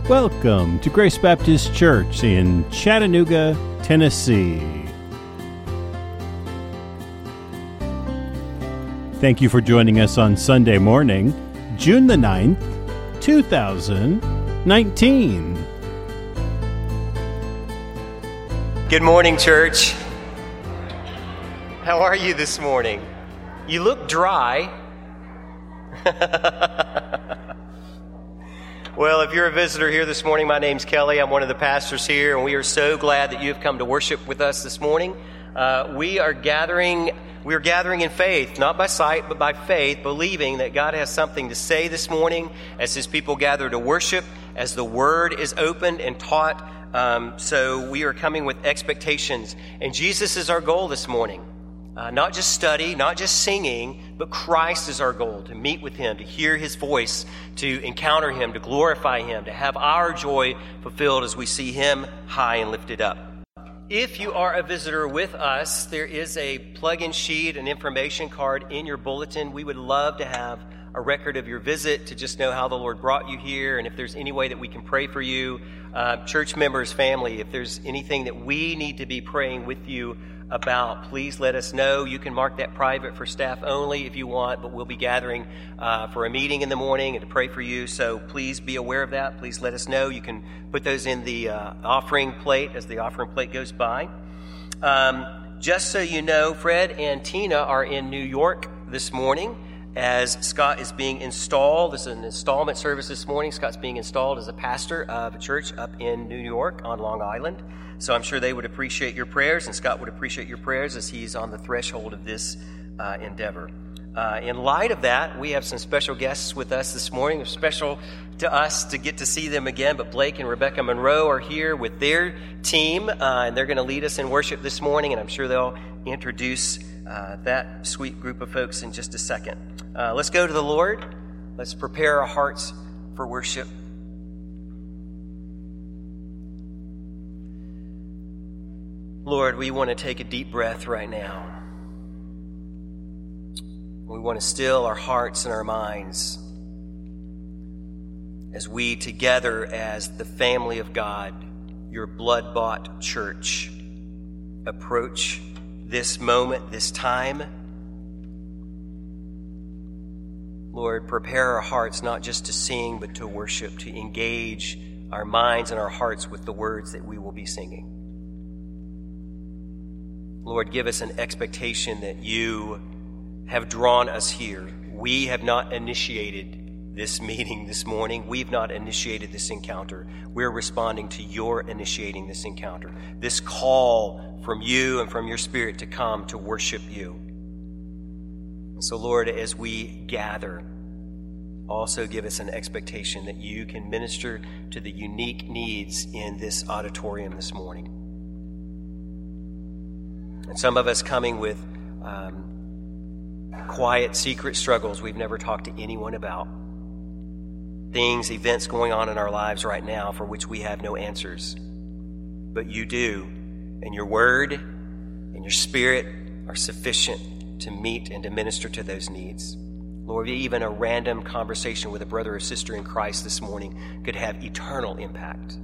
Welcome to Grace Baptist Church in Chattanooga, Tennessee. Thank you for joining us on Sunday morning, June the 9th, 2019. Good morning, church. How are you this morning? You look dry. Well, if you're a visitor here this morning, my name's Kelly. I'm one of the pastors here, and we are so glad that you have come to worship with us this morning. We are gathering in faith, not by sight, but by faith, believing that God has something to say this morning as His people gather to worship, as the Word is opened and taught. So we are coming with expectations. And Jesus is our goal this morning. Not just study, not just singing, but Christ is our goal, to meet with Him, to hear His voice, to encounter Him, to glorify Him, to have our joy fulfilled as we see Him high and lifted up. If you are a visitor with us, there is a plug-in sheet, an information card in your bulletin. We would love to have a record of your visit, to just know how the Lord brought you here, and if there's any way that we can pray for you. Church members, family, if there's anything that we need to be praying with you about, please let us know. You can mark that private for staff only if you want, but we'll be gathering for a meeting in the morning and to pray for you, so please be aware of that. Please let us know. You can put those in the offering plate as the offering plate goes by. Just so you know, Fred and Tina are in New York this morning as Scott is being installed. This is an installment service this morning. Scott's being installed as a pastor of a church up in New York on Long Island. So I'm sure they would appreciate your prayers, and Scott would appreciate your prayers as he's on the threshold of this endeavor. In light of that, we have some special guests with us this morning. It's special to us to get to see them again, but Blake and Rebecca Monroe are here with their team, and they're going to lead us in worship this morning, and I'm sure they'll introduce that sweet group of folks in just a second. Let's go to the Lord. Let's prepare our hearts for worship. Lord, we want to take a deep breath right now. We want to still our hearts and our minds as we together as the family of God, your blood-bought church, approach this moment, this time. Lord, prepare our hearts not just to sing, but to worship, to engage our minds and our hearts with the words that we will be singing. Lord, give us an expectation that you have drawn us here. We have not initiated this meeting this morning. We've not initiated this encounter. We're responding to your initiating this encounter, this call from you and from your Spirit to come to worship you. And so, Lord, as we gather, also give us an expectation that you can minister to the unique needs in this auditorium this morning. And some of us coming with quiet, secret struggles we've never talked to anyone about. Things, events going on in our lives right now for which we have no answers. But you do, and your word and your Spirit are sufficient to meet and to minister to those needs. Lord, even a random conversation with a brother or sister in Christ this morning could have eternal impact.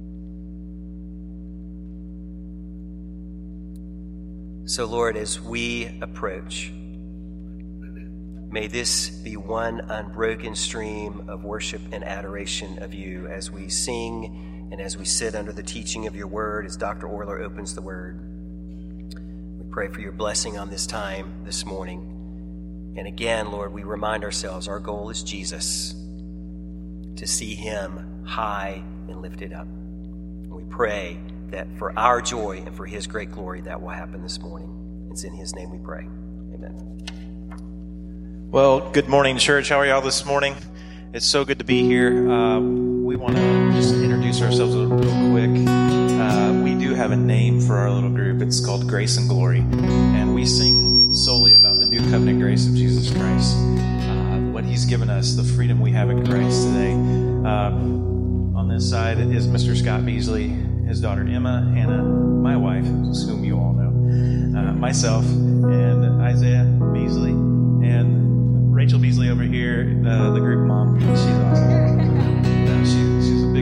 So, Lord, as we approach, may this be one unbroken stream of worship and adoration of you as we sing and as we sit under the teaching of your word, as Dr. Orler opens the word. We pray for your blessing on this time this morning. And again, Lord, we remind ourselves our goal is Jesus, to see him high and lifted up. And we pray that for our joy and for his great glory, that will happen this morning. It's in his name we pray. Amen. Well, good morning, church. How are y'all this morning? It's so good to be here. We want to just introduce ourselves real quick. We do have a name for our little group. It's called Grace and Glory. And we sing solely about the new covenant grace of Jesus Christ. What he's given us, the freedom we have in Christ today. On this side is Mr. Scott Beasley, his daughter Emma, Hannah, my wife, whom you all know, myself, and Isaiah Beasley, and Rachel Beasley over here, the group mom. She's awesome. She's a big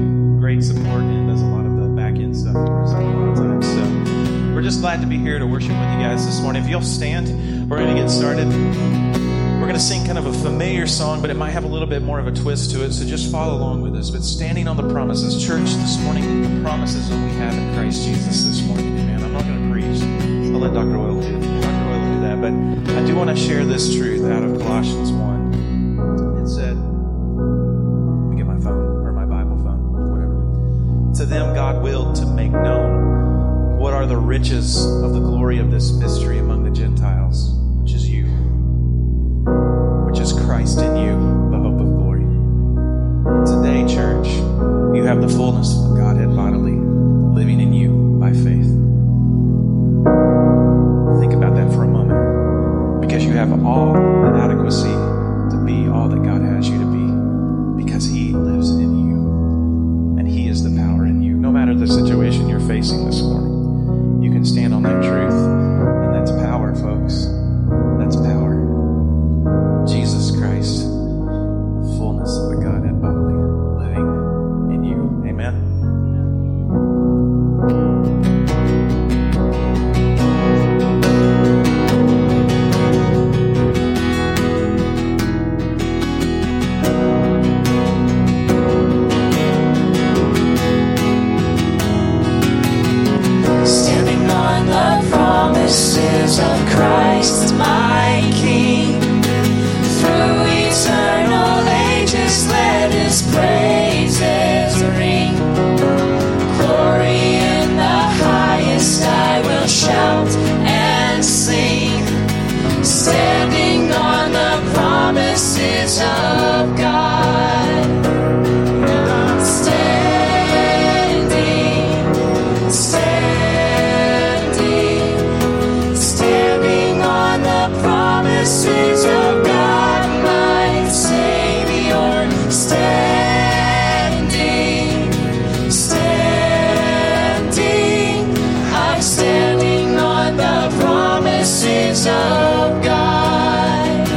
great support and does a lot of the back end stuff for us a lot of times. So we're just glad to be here to worship with you guys this morning. If you'll stand, we're going to get started. We're going to sing kind of a familiar song, but it might have a little bit more of a twist to it, so just follow along with us. But standing on the promises, church, this morning, the promises that we have in Christ Jesus this morning. Amen. I'm not going to preach. I'll let Dr. Oil do that, but I do want to share this truth out of Colossians 1. It said, let me get my phone, or my Bible phone, whatever. To them God willed to make known what are the riches of the glory of this mystery among the Gentiles, which is you, which is Christ in you, the hope of glory. And today, church, you have the fullness of the Godhead bodily living in you by faith. Think about that for a moment, because you have all the adequacy to be all that God has you to be, because He lives in you, and He is the power in you. No matter the situation you're facing this morning, you can stand on that truth, and that's power, folks. That's power. Jesus Christ, the fullness of the Godhead bodily, living in you. Amen. Promises of Christ, my King. Through eternal ages, let His praises ring. Glory in the highest, I will shout and sing. Standing on the promises of God. Standing on the promises of God, my Savior. Standing, I'm standing on the promises of God.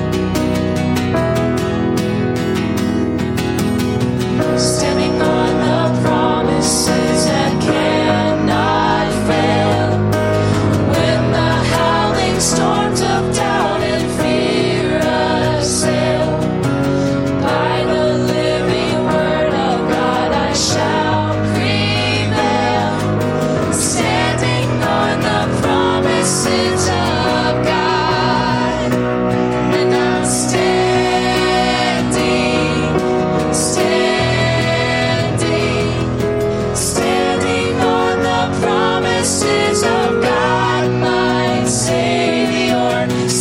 Standing on the promises that cannot fail. When the howling storms of doubt and fear assail, by the living word of God I shall prevail. Standing on the promises of God, and I'm standing on the promises of God, my Savior.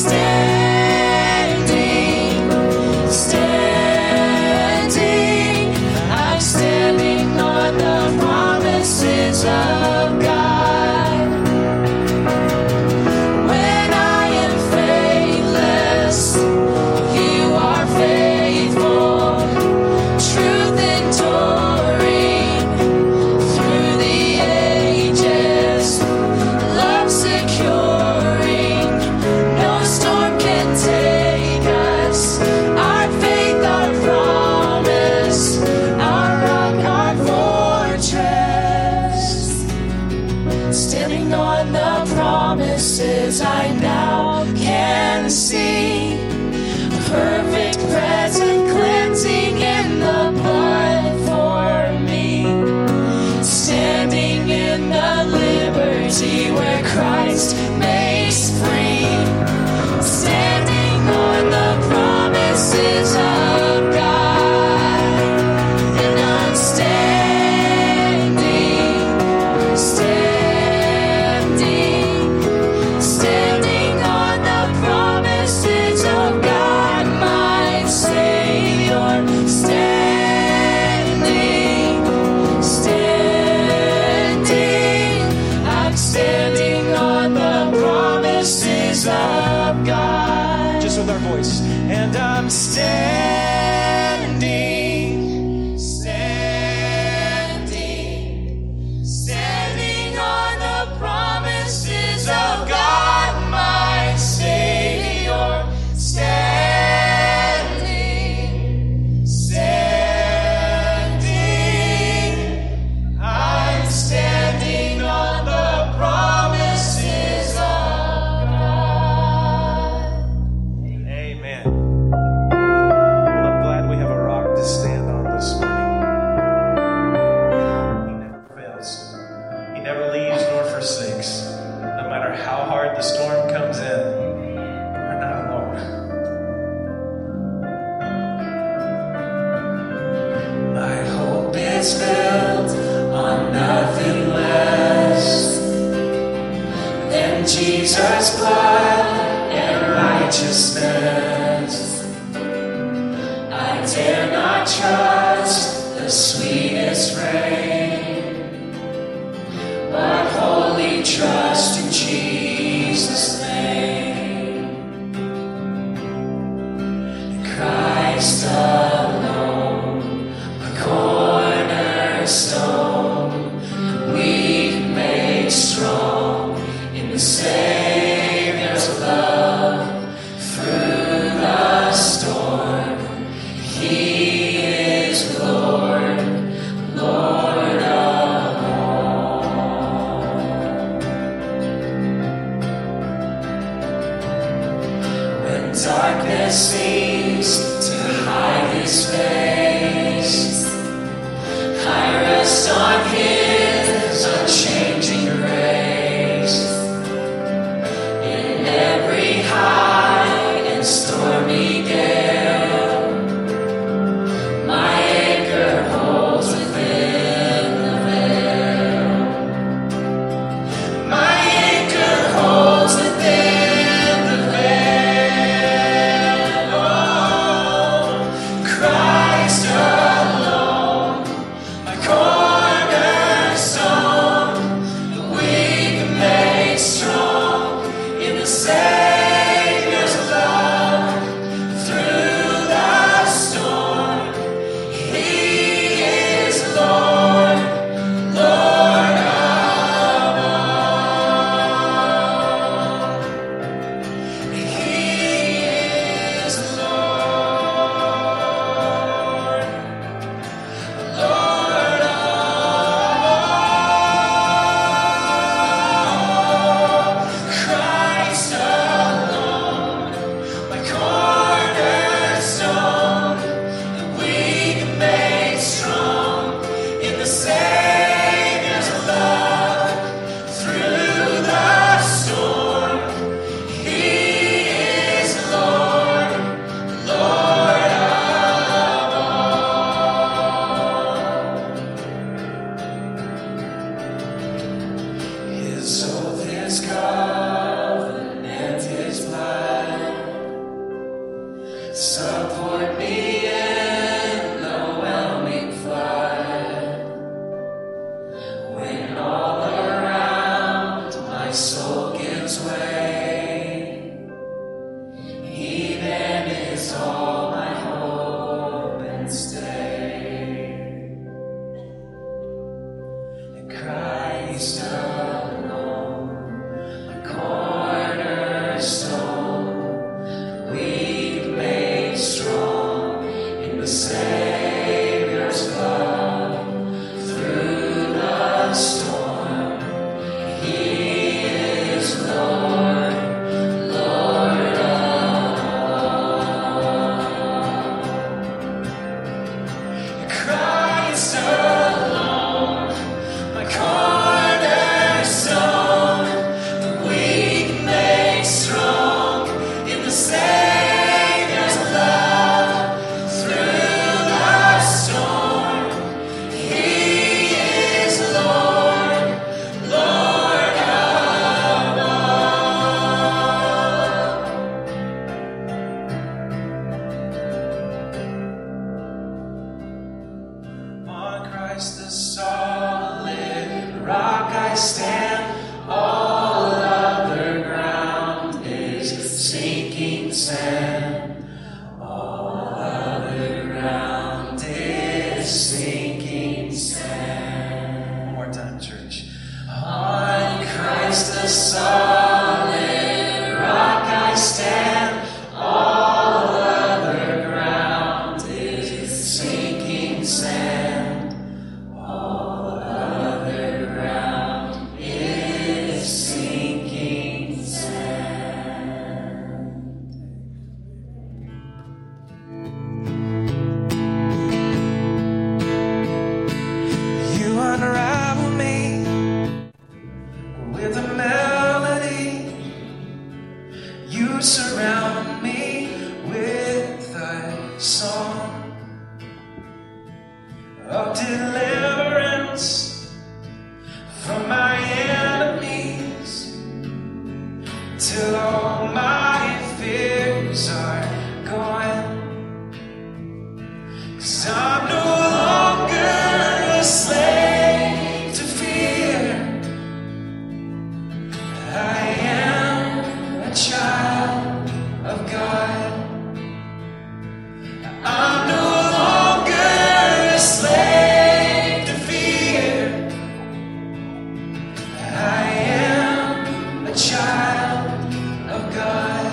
Standing, I'm standing on the promises of God. When I am faithless, You are faithful. Truth enduring through the ages, love securing, no storm can take us. Our faith, our promise, our rock, our fortress. Standing on the promises I now can see. Perfect present cleansing in the blood for me. Standing in the liberty where Christ makes free. Standing on the promises of God. And I'm standing on the promises of God, my Savior. Standing, I'm standing on the promises of God. Just with our voice. And I'm standing on the promises of God, my Savior. Standing, how hard the storm comes in, we're not alone. My hope is built on nothing less than Jesus' blood and righteousness. I dare not trust the sweetest rain, but wholly trust in Jesus' name. Christ alone, a cornerstone, weak made strong in the Savior's love. Through the storm, He is Lord, Lord of all. When darkness seems to hide His face, I rest on His unchanging grace. In every high and stormy gale, my anchor holds within the veil. My anchor holds within the veil. Oh, Christ alone, my cornerstone. surround me with thy song of deliverance from my enemies, till all my fears are gone. 'Cause I'm no longer a slave to fear. I am a child of God. I'm no longer a slave to fear. I am a child of God.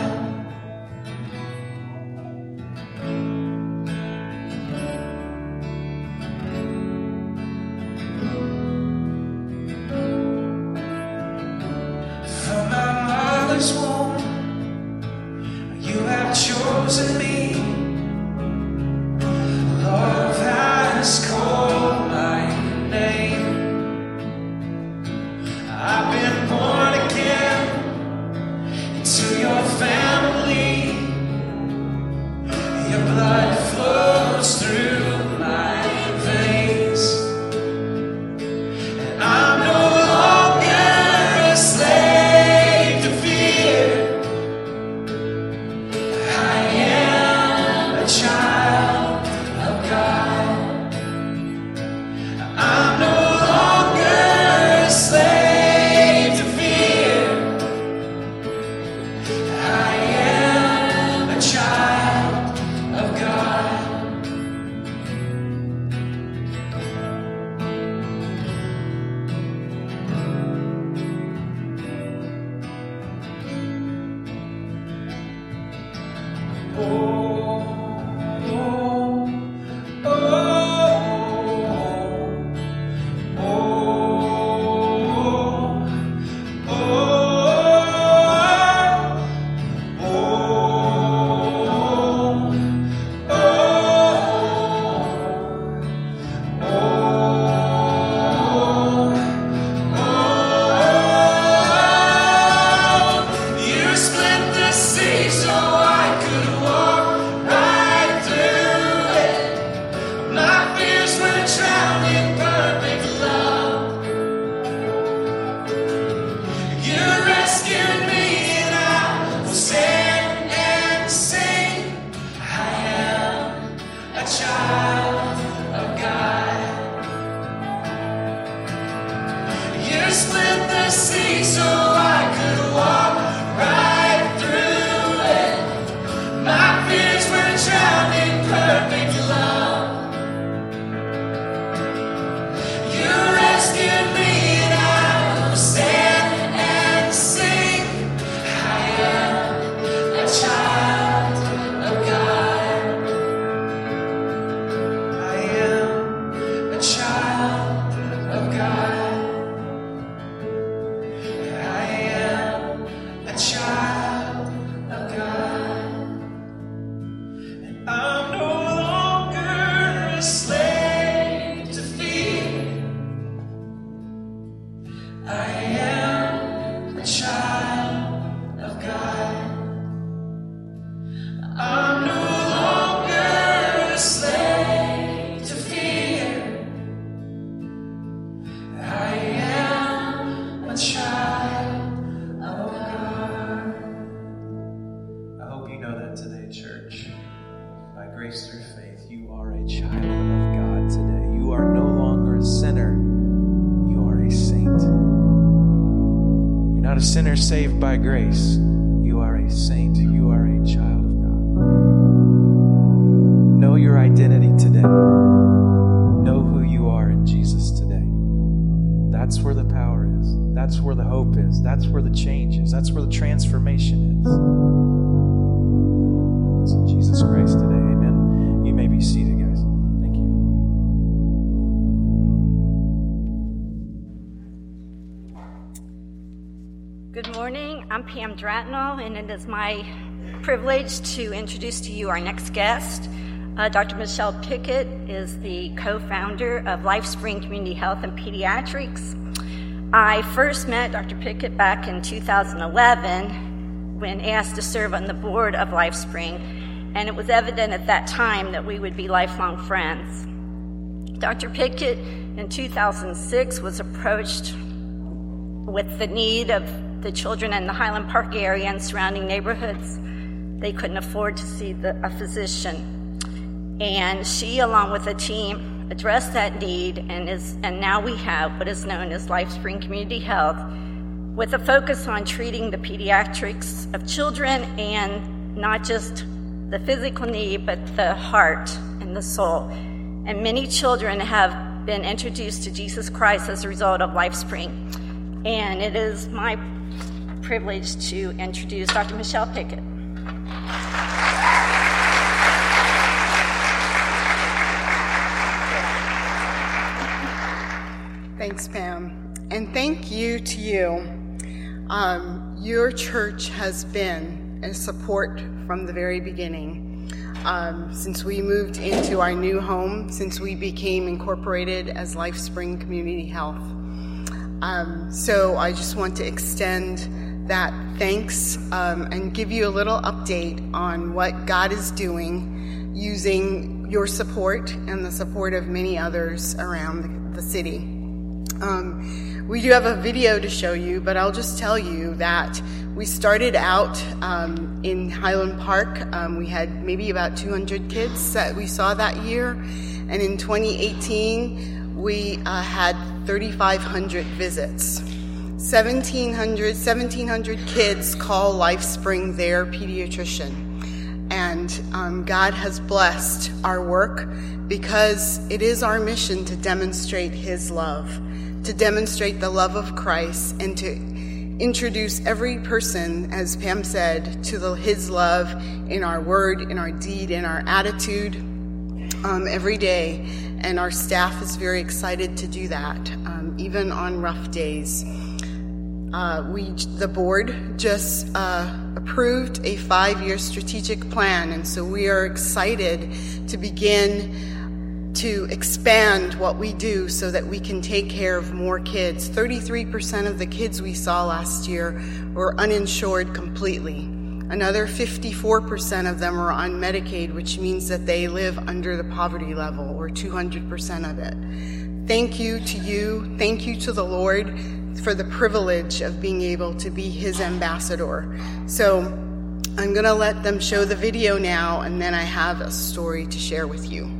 From my mother's womb, you have chosen me. Love has called my name. I've been born again into your family. Your blood flows through my veins. And I'm no longer a slave to fear. I am a child of God. I'm no longer a slave to fear. I am a child of God. You split the sea so I could walk right through it. My fears were drowned in perfect love. You rescued me and I will stand and sing. I am a child of God. You split the sea so I could walk right through it. My fears were drowned in perfect love. You rescued me and I will stand and sing. I am a child of God. I am a child of God. I am a child of God. And I'm no longer a slave to fear. I am a child of God. I'm no longer a slave to fear. I am a child of God. I hope you know that today, church. By grace through faith, you are a child of God today. You are no longer a sinner. You are a saint. You're not a sinner saved by grace. You are a saint. You are a child of God. Know your identity today. Know who you are in Jesus today. That's where the power is. That's where the hope is. That's where the change is. That's where the transformation is. It's in Jesus Christ today. Amen. You may be seated, guys. Thank you. Good morning. I'm Pam Dratnall, and it is my privilege to introduce to you our next guest. Dr. Michelle Pickett is the co-founder of LifeSpring Community Health and Pediatrics. I first met Dr. Pickett back in 2011 when asked to serve on the board of LifeSpring, and it was evident at that time that we would be lifelong friends. Dr. Pickett in 2006 was approached with the need of the children in the Highland Park area and surrounding neighborhoods. They couldn't afford to see a physician. And she, along with a team, addressed that need, and now we have what is known as LifeSpring Community Health, with a focus on treating the pediatrics of children, and not just the physical need, but the heart and the soul. And many children have been introduced to Jesus Christ as a result of LifeSpring. And it is my privilege to introduce Dr. Michelle Pickett. Thanks, Pam. And thank you to you. Your church has been a support from the very beginning. Since we moved into our new home, since we became incorporated as LifeSpring Community Health. So I just want to extend that thanks and give you a little update on what God is doing using your support and the support of many others around the city. We do have a video to show you, but I'll just tell you that we started out in Highland Park. We had maybe about 200 kids that we saw that year. And in 2018, we had 3,500 visits. 1,700 kids call LifeSpring their pediatrician. And God has blessed our work because it is our mission to demonstrate His love, to demonstrate the love of Christ, and to introduce every person, as Pam said, to His love in our word, in our deed, in our attitude every day. And our staff is very excited to do that, even on rough days. The board just approved a 5-year strategic plan, and so we are excited to begin to expand what we do so that we can take care of more kids. 33% of the kids we saw last year were uninsured completely. Another 54% of them are on Medicaid, which means that they live under the poverty level, or 200% of it. Thank you to you. Thank you to the Lord for the privilege of being able to be His ambassador. So I'm going to let them show the video now, and then I have a story to share with you.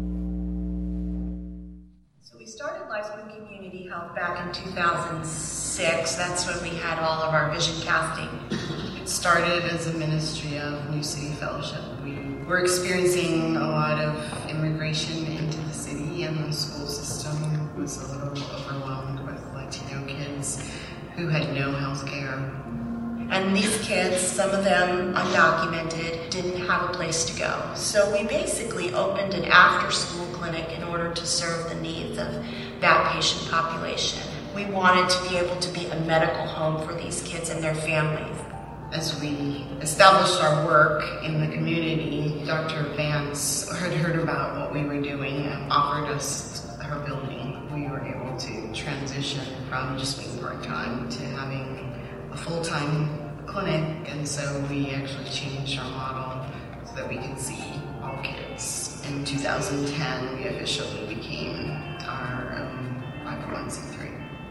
We started LifeSpring Community Health back in 2006. That's when we had all of our vision casting. It started as a ministry of New City Fellowship. We were experiencing a lot of immigration into the city, and the school system was a little overwhelmed with Latino kids who had no health care. And these kids, some of them undocumented, didn't have a place to go. So we basically opened an after-school clinic in order to serve the needs of that patient population. We wanted to be able to be a medical home for these kids and their families. As we established our work in the community, Dr. Vance had heard about what we were doing and offered us her building. We were able to transition from just being part-time to having a full-time clinic, and so we actually changed our model so that we could see all kids. In 2010, we officially became our 501c3.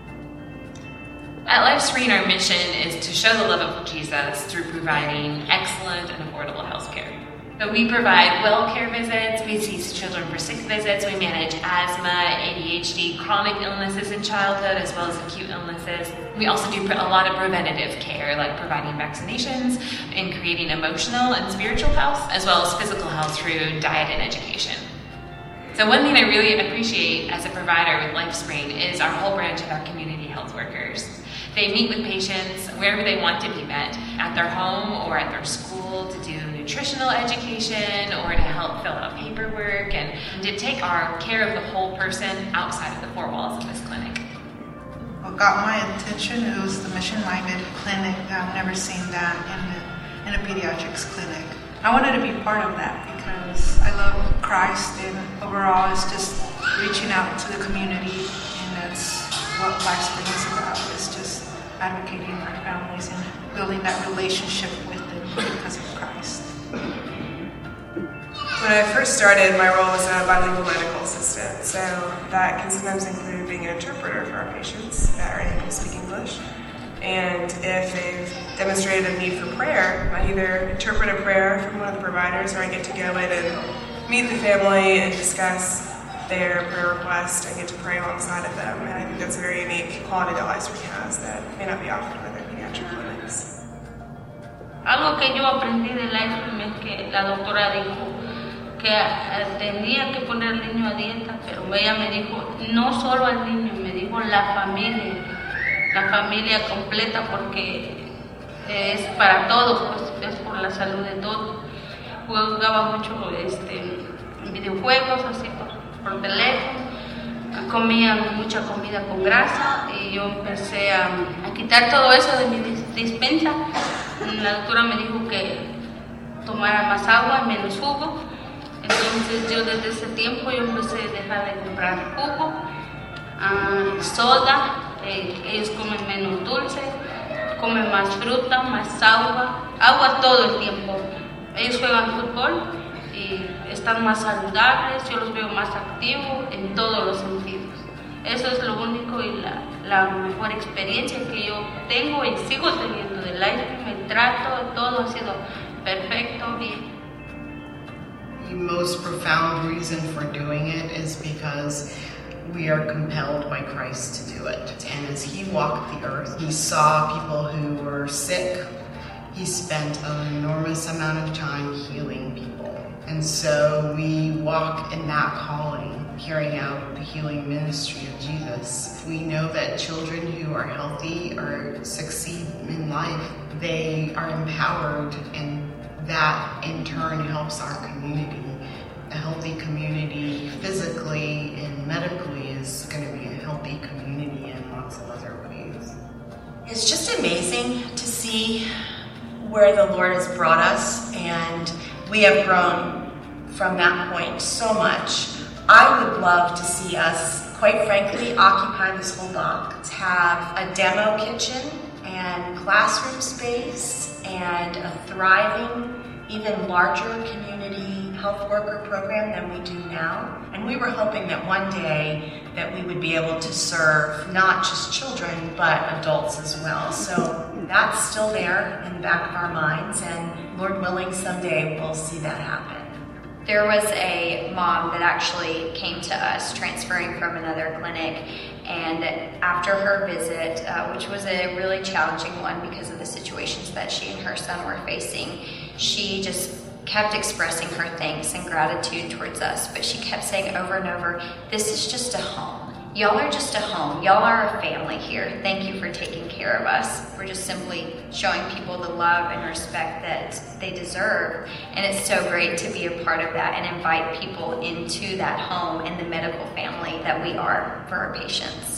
At LifeSpring, our mission is to show the love of Jesus through providing excellent and affordable health care. So we provide well care visits, we see children for sick visits, we manage asthma, ADHD, chronic illnesses in childhood, as well as acute illnesses. We also do a lot of preventative care, like providing vaccinations and creating emotional and spiritual health, as well as physical health through diet and education. So one thing I really appreciate as a provider with LifeSpring is our whole branch of our community health workers. They meet with patients wherever they want to be met, at their home or at their school, to do nutritional education or to help fill out paperwork and to take our care of the whole person outside of the four walls of this clinic. What got my attention, it was the mission-minded clinic. I've never seen that in a pediatrics clinic. I wanted to be part of that because I love Christ, and overall it's just reaching out to the community, and that's what LifeSpring is about. It's just advocating for families and building that relationship with them because of Christ. When I first started, my role was a bilingual medical assistant, so that can sometimes include being an interpreter for our patients that are unable to speak English. And if they've demonstrated a need for prayer, I either interpret a prayer from one of the providers, or I get to go in and meet the family and discuss their prayer request and get to pray alongside of them. And I think that's a very unique quality that LifeSpring has that may not be offered in other pediatric clinics. Algo que yo aprendí de LifeSpring es que la doctora dijo que tenía que poner al niño a dieta, pero ella me dijo no solo al niño, me dijo la familia completa, porque es para todos, pues es por la salud de todos. Jugaba mucho videojuegos así por teléfono, comía mucha comida con grasa y yo empecé a quitar todo eso de mi dispensa. La doctora me dijo que tomara más agua, menos jugo. Entonces yo desde ese tiempo yo empecé a dejar de comprar jugo, soda, ellos comen menos dulce, comen más fruta, más agua todo el tiempo. Ellos juegan fútbol y están más saludables, yo los veo más activos en todos los sentidos. Eso es lo único y la mejor experiencia que yo tengo y sigo teniendo de LifeSpring. El trato, todo ha sido perfecto, bien. The most profound reason for doing it is because we are compelled by Christ to do it. And as he walked the earth, he saw people who were sick. He spent an enormous amount of time healing people. And so we walk in that calling, carrying out the healing ministry of Jesus. We know that children who are healthy or succeed in life, they are empowered, and that in turn helps our community. A healthy community physically and medically is going to be a healthy community in lots of other ways. It's just amazing to see where the Lord has brought us, and we have grown from that point so much. I would love to see us, quite frankly, occupy this whole block, have a demo kitchen and classroom space and a thriving, even larger community health worker program than we do now. And we were hoping that one day that we would be able to serve not just children, but adults as well. So that's still there in the back of our minds, and Lord willing, someday we'll see that happen. There was a mom that actually came to us transferring from another clinic, and after her visit, which was a really challenging one because of the situations that she and her son were facing, she just kept expressing her thanks and gratitude towards us, but she kept saying over and over, this is just a home. Y'all are just a home. Y'all are a family here. Thank you for taking care of us. We're just simply showing people the love and respect that they deserve. And it's so great to be a part of that and invite people into that home and the medical family that we are for our patients.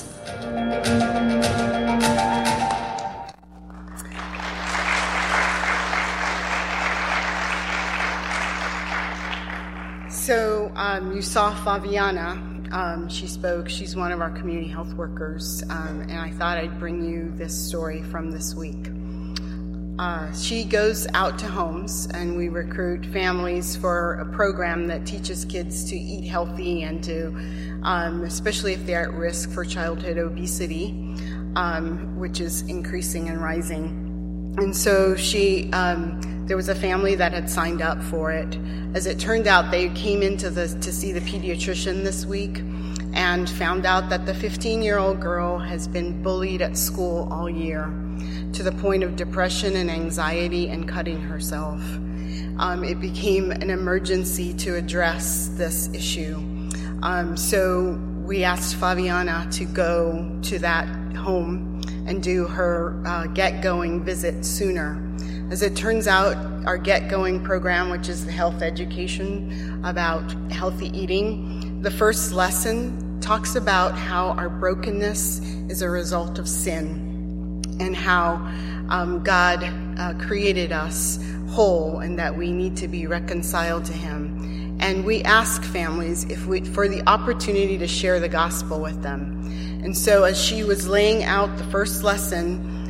So you saw Fabiana. She spoke. She's one of our community health workers, and I thought I'd bring you this story from this week. She goes out to homes, and we recruit families for a program that teaches kids to eat healthy and to, especially if they're at risk for childhood obesity, which is increasing and rising. And so there was a family that had signed up for it. As it turned out, they came in to see the pediatrician this week and found out that the 15-year-old girl has been bullied at school all year to the point of depression and anxiety and cutting herself. It became an emergency to address this issue. So we asked Fabiana to go to that home and do her Get Going visit sooner. As it turns out, our Get Going program, which is the health education about healthy eating, the first lesson talks about how our brokenness is a result of sin and how God created us whole and that we need to be reconciled to Him. And we ask families for the opportunity to share the gospel with them. And so as she was laying out the first lesson,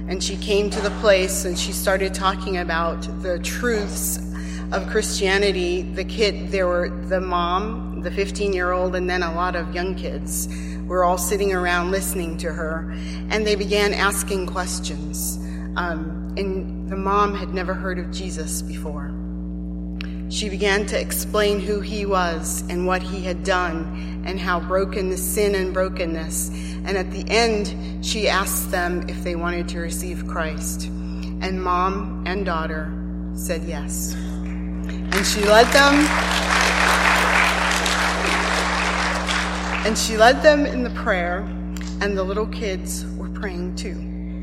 And she came to the place and she started talking about the truths of Christianity. There were the mom, the 15-year-old, and then a lot of young kids were all sitting around listening to her. And they began asking questions. And the mom had never heard of Jesus before. She began to explain who he was and what he had done and how broken the sin and brokenness. And at the end, she asked them if they wanted to receive Christ. And mom and daughter said yes. And she led them in the prayer, and the little kids were praying too.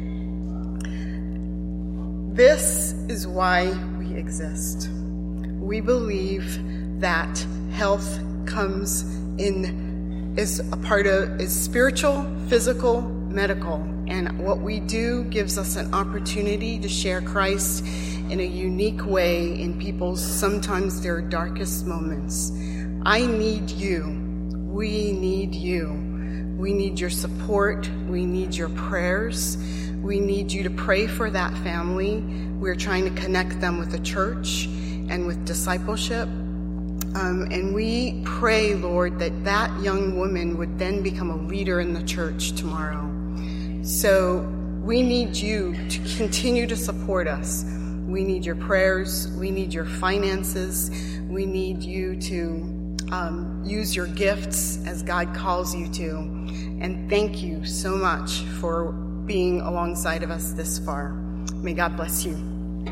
This is why we exist. We believe that health comes in is spiritual, physical, medical, and what we do gives us an opportunity to share Christ in a unique way in people's sometimes their darkest moments. I need you. We need you. We need your support. We need your prayers. We need you to pray for that family. We're trying to connect them with the church and with discipleship. And we pray, Lord, that young woman would then become a leader in the church tomorrow. So we need you to continue to support us. We need your prayers. We need your finances. We need you to use your gifts as God calls you to. And thank you so much for being alongside of us this far. May God bless you.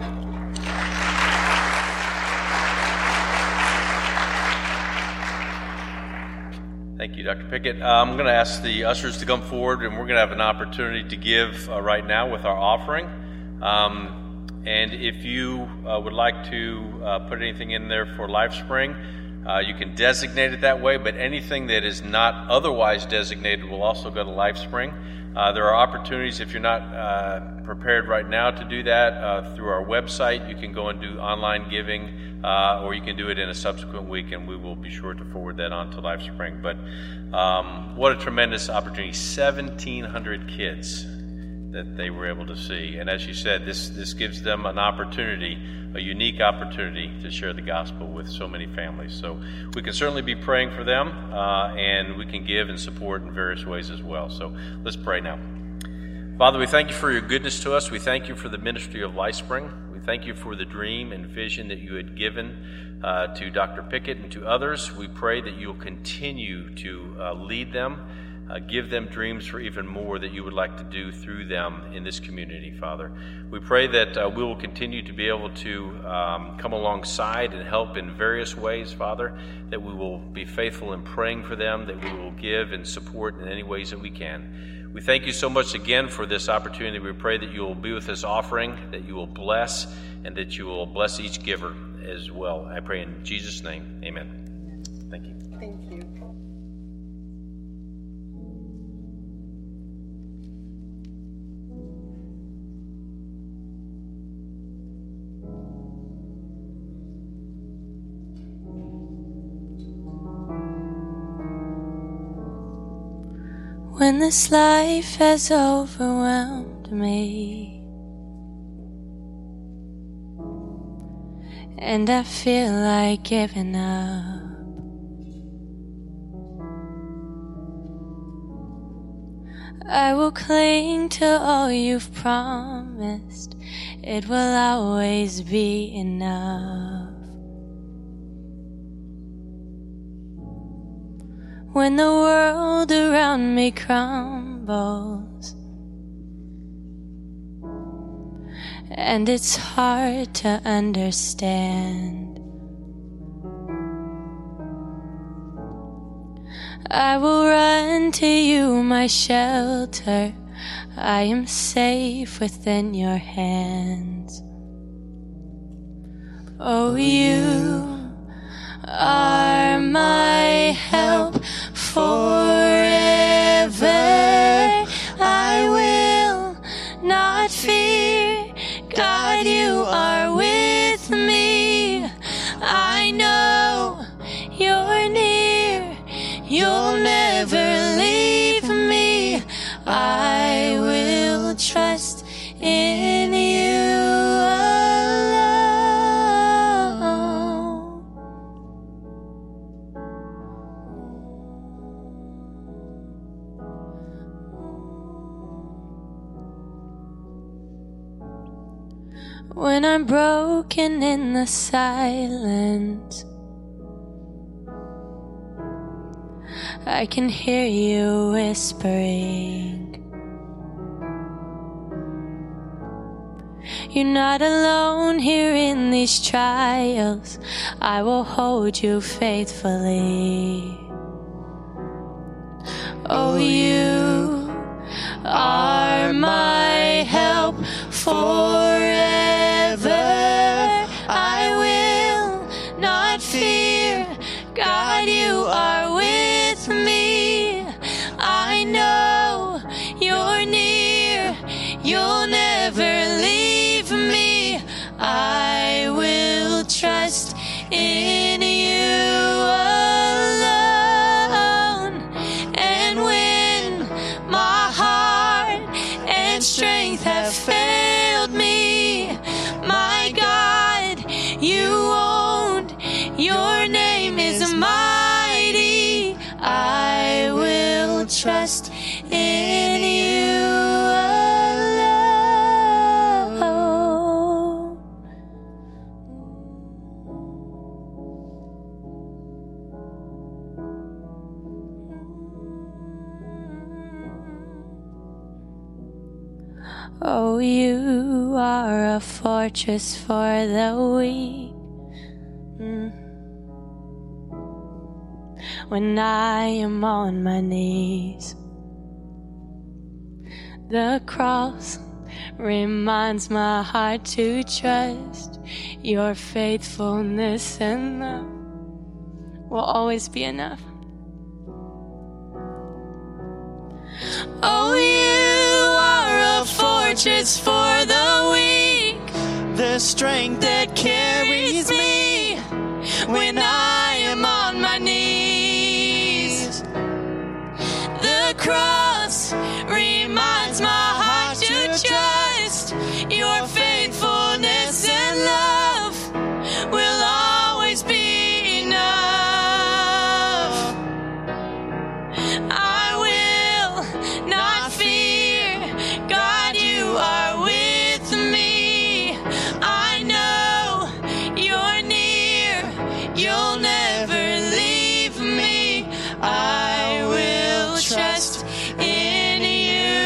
Thank you, Dr. Pickett. I'm going to ask the ushers to come forward, and we're going to have an opportunity to give right now with our offering. And if you would like to put anything in there for LifeSpring, you can designate it that way, but anything that is not otherwise designated will also go to LifeSpring. There are opportunities, if you're not prepared right now to do that, through our website. You can go and do online giving, or you can do it in a subsequent week, and we will be sure to forward that on to LifeSpring. But what a tremendous opportunity. 1,700 kids that they were able to see. And as you said, this gives them an opportunity, a unique opportunity to share the gospel with so many families. So we can certainly be praying for them, and we can give and support in various ways as well. So let's pray now. Father, we thank you for your goodness to us. We thank you for the ministry of LifeSpring. We thank you for the dream and vision that you had given to Dr. Pickett and to others. We pray that you'll continue to lead them, give them dreams for even more that you would like to do through them in this community, Father. We pray that we will continue to be able to come alongside and help in various ways, Father, that we will be faithful in praying for them, that we will give and support in any ways that we can. We thank you so much again for this opportunity. We pray that you will be with this offering, that you will bless, and that you will bless each giver as well. I pray in Jesus' name, amen. Thank you. Thank you. When this life has overwhelmed me and I feel like giving up, I will cling to all you've promised. It will always be enough. When the world around me crumbles and it's hard to understand, I will run to you, my shelter. I am safe within your hands. Oh, you are my help forever. I will not fear. God, you are with me. I know you're near. You'll never leave me. I will trust in when I'm broken in the silence. I can hear you whispering. You're not alone here in these trials. I will hold you faithfully. Oh, you are my help forever. I will not fear. God, you are with me. I know you're near. You'll never leave me. I will trust in you alone. And when my heart and strength have failed me, my God, you won't. Your name is mighty. I will trust in you alone. Oh, you are a fortress for the weak. When I am on my knees, the cross reminds my heart to trust your faithfulness and love will always be enough. Oh, you are a fortress for the weak, the strength that carries me when I am on my knees. The cross reminds my heart to trust your faithfulness and love will always be enough. I will not fear. God, you are with me. I know you're near. You'll never leave me. I will trust in you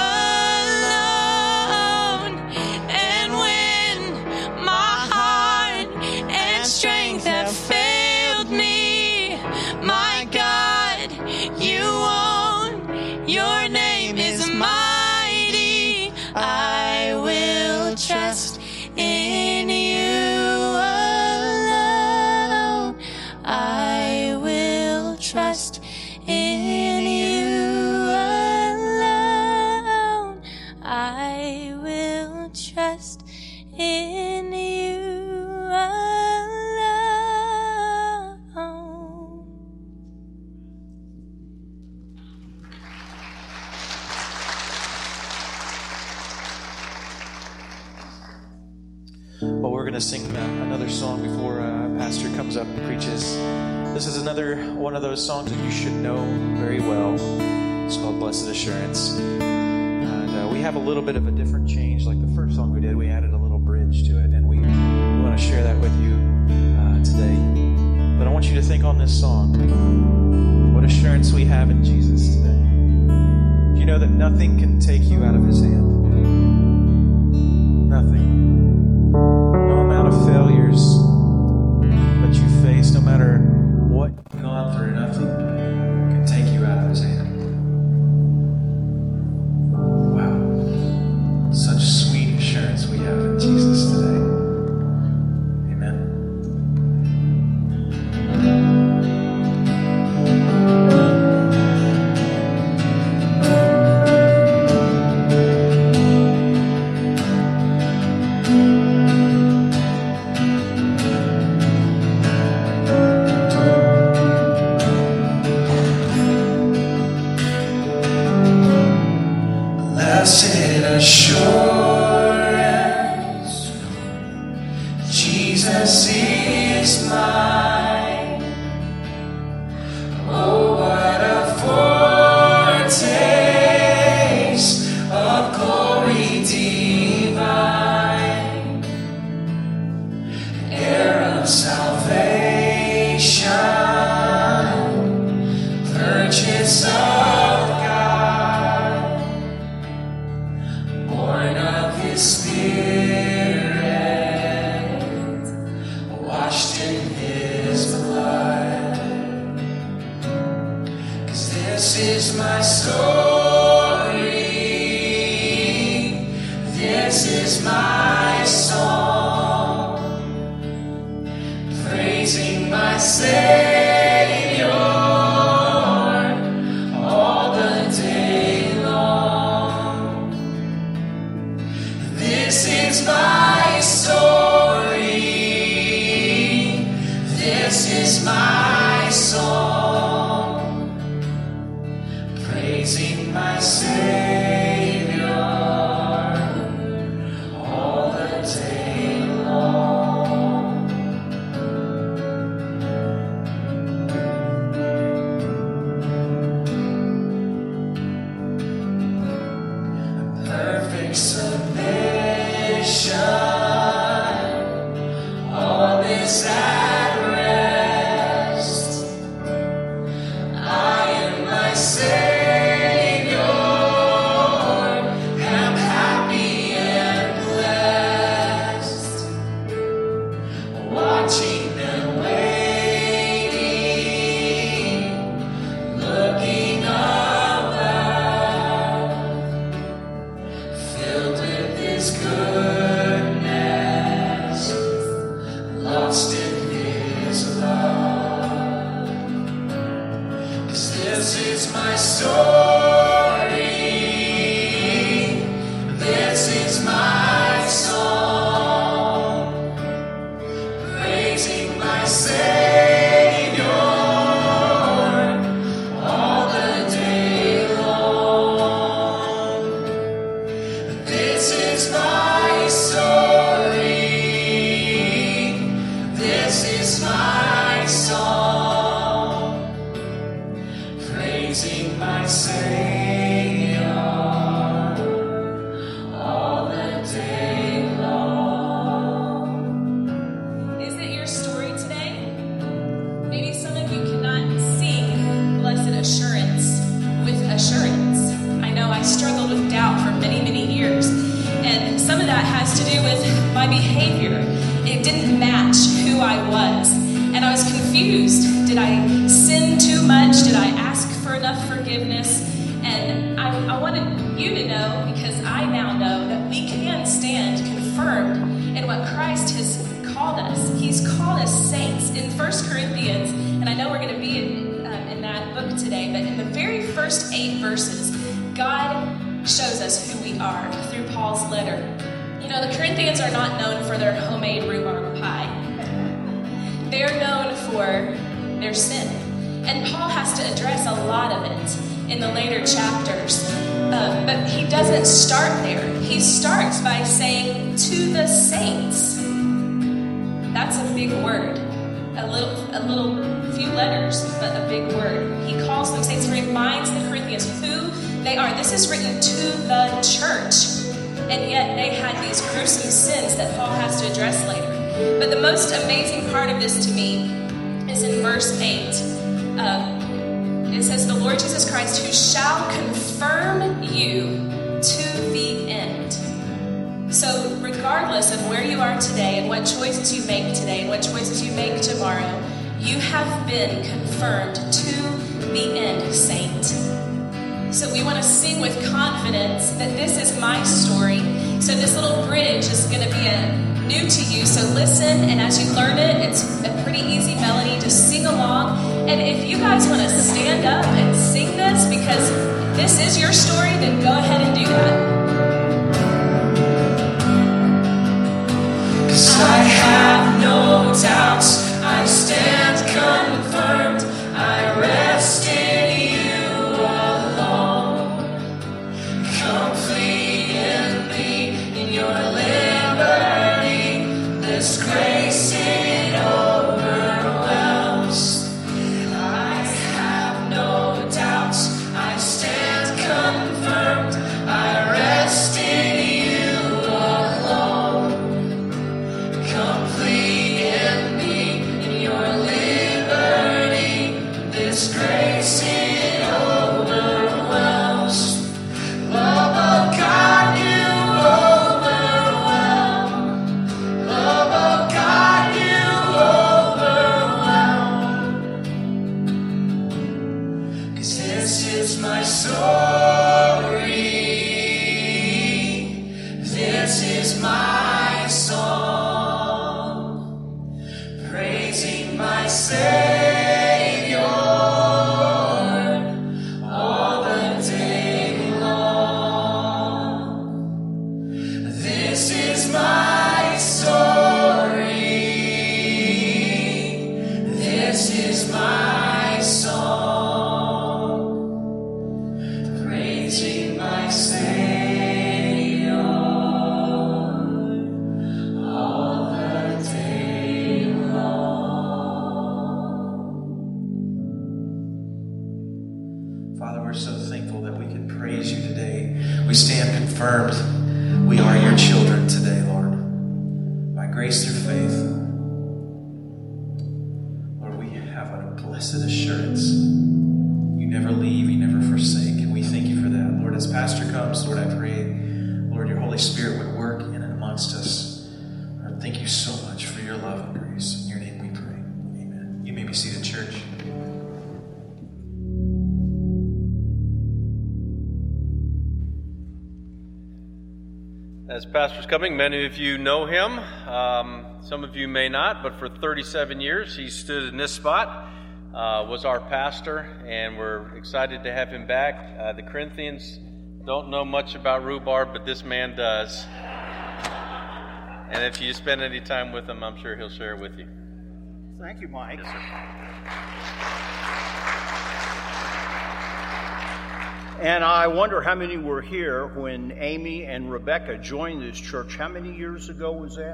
alone. And when my heart and strength have failed me, my God, you won't. Your name is mighty. I will trust in you alone. I will trust in you alone. I will trust in you alone. Well, we're going to sing another song before Pastor comes up and preaches. This is another one of those songs that you should know very well. It's called Blessed Assurance. And we have a little bit of a different change. Like the first song we did, we added a little bridge to it. And we want to share that with you today. But I want you to think on this song. What assurance we have in Jesus today. You know that nothing can take you out of his hand. Nothing. No amount of failures that you face, no matter what you've gone through, nothing can take you out of his hand. Wow. Such sweet assurance we have in Jesus today. Amen. Blessed assurance, Jesus is mine. Oh, what a foretaste of glory divine. confirmed we are your children today, Lord, by grace through faith. blessed assurance. You never leave, you never forsake, and we thank you for that. Lord, as Pastor comes, Lord, I pray, Lord, your Holy Spirit would work in and amongst us. Lord, thank you so much for your love and grace. In your name we pray. Amen. You may be seated, church. As Pastor's coming, many of you know him. Some of you may not, but for 37 years he stood in this spot, was our pastor, and we're excited to have him back. The Corinthians don't know much about rhubarb, but this man does. And if you spend any time with him, I'm sure he'll share it with you. Thank you, Mike. Yes, sir. And I wonder how many were here when Amy and Rebecca joined this church. How many years ago was that?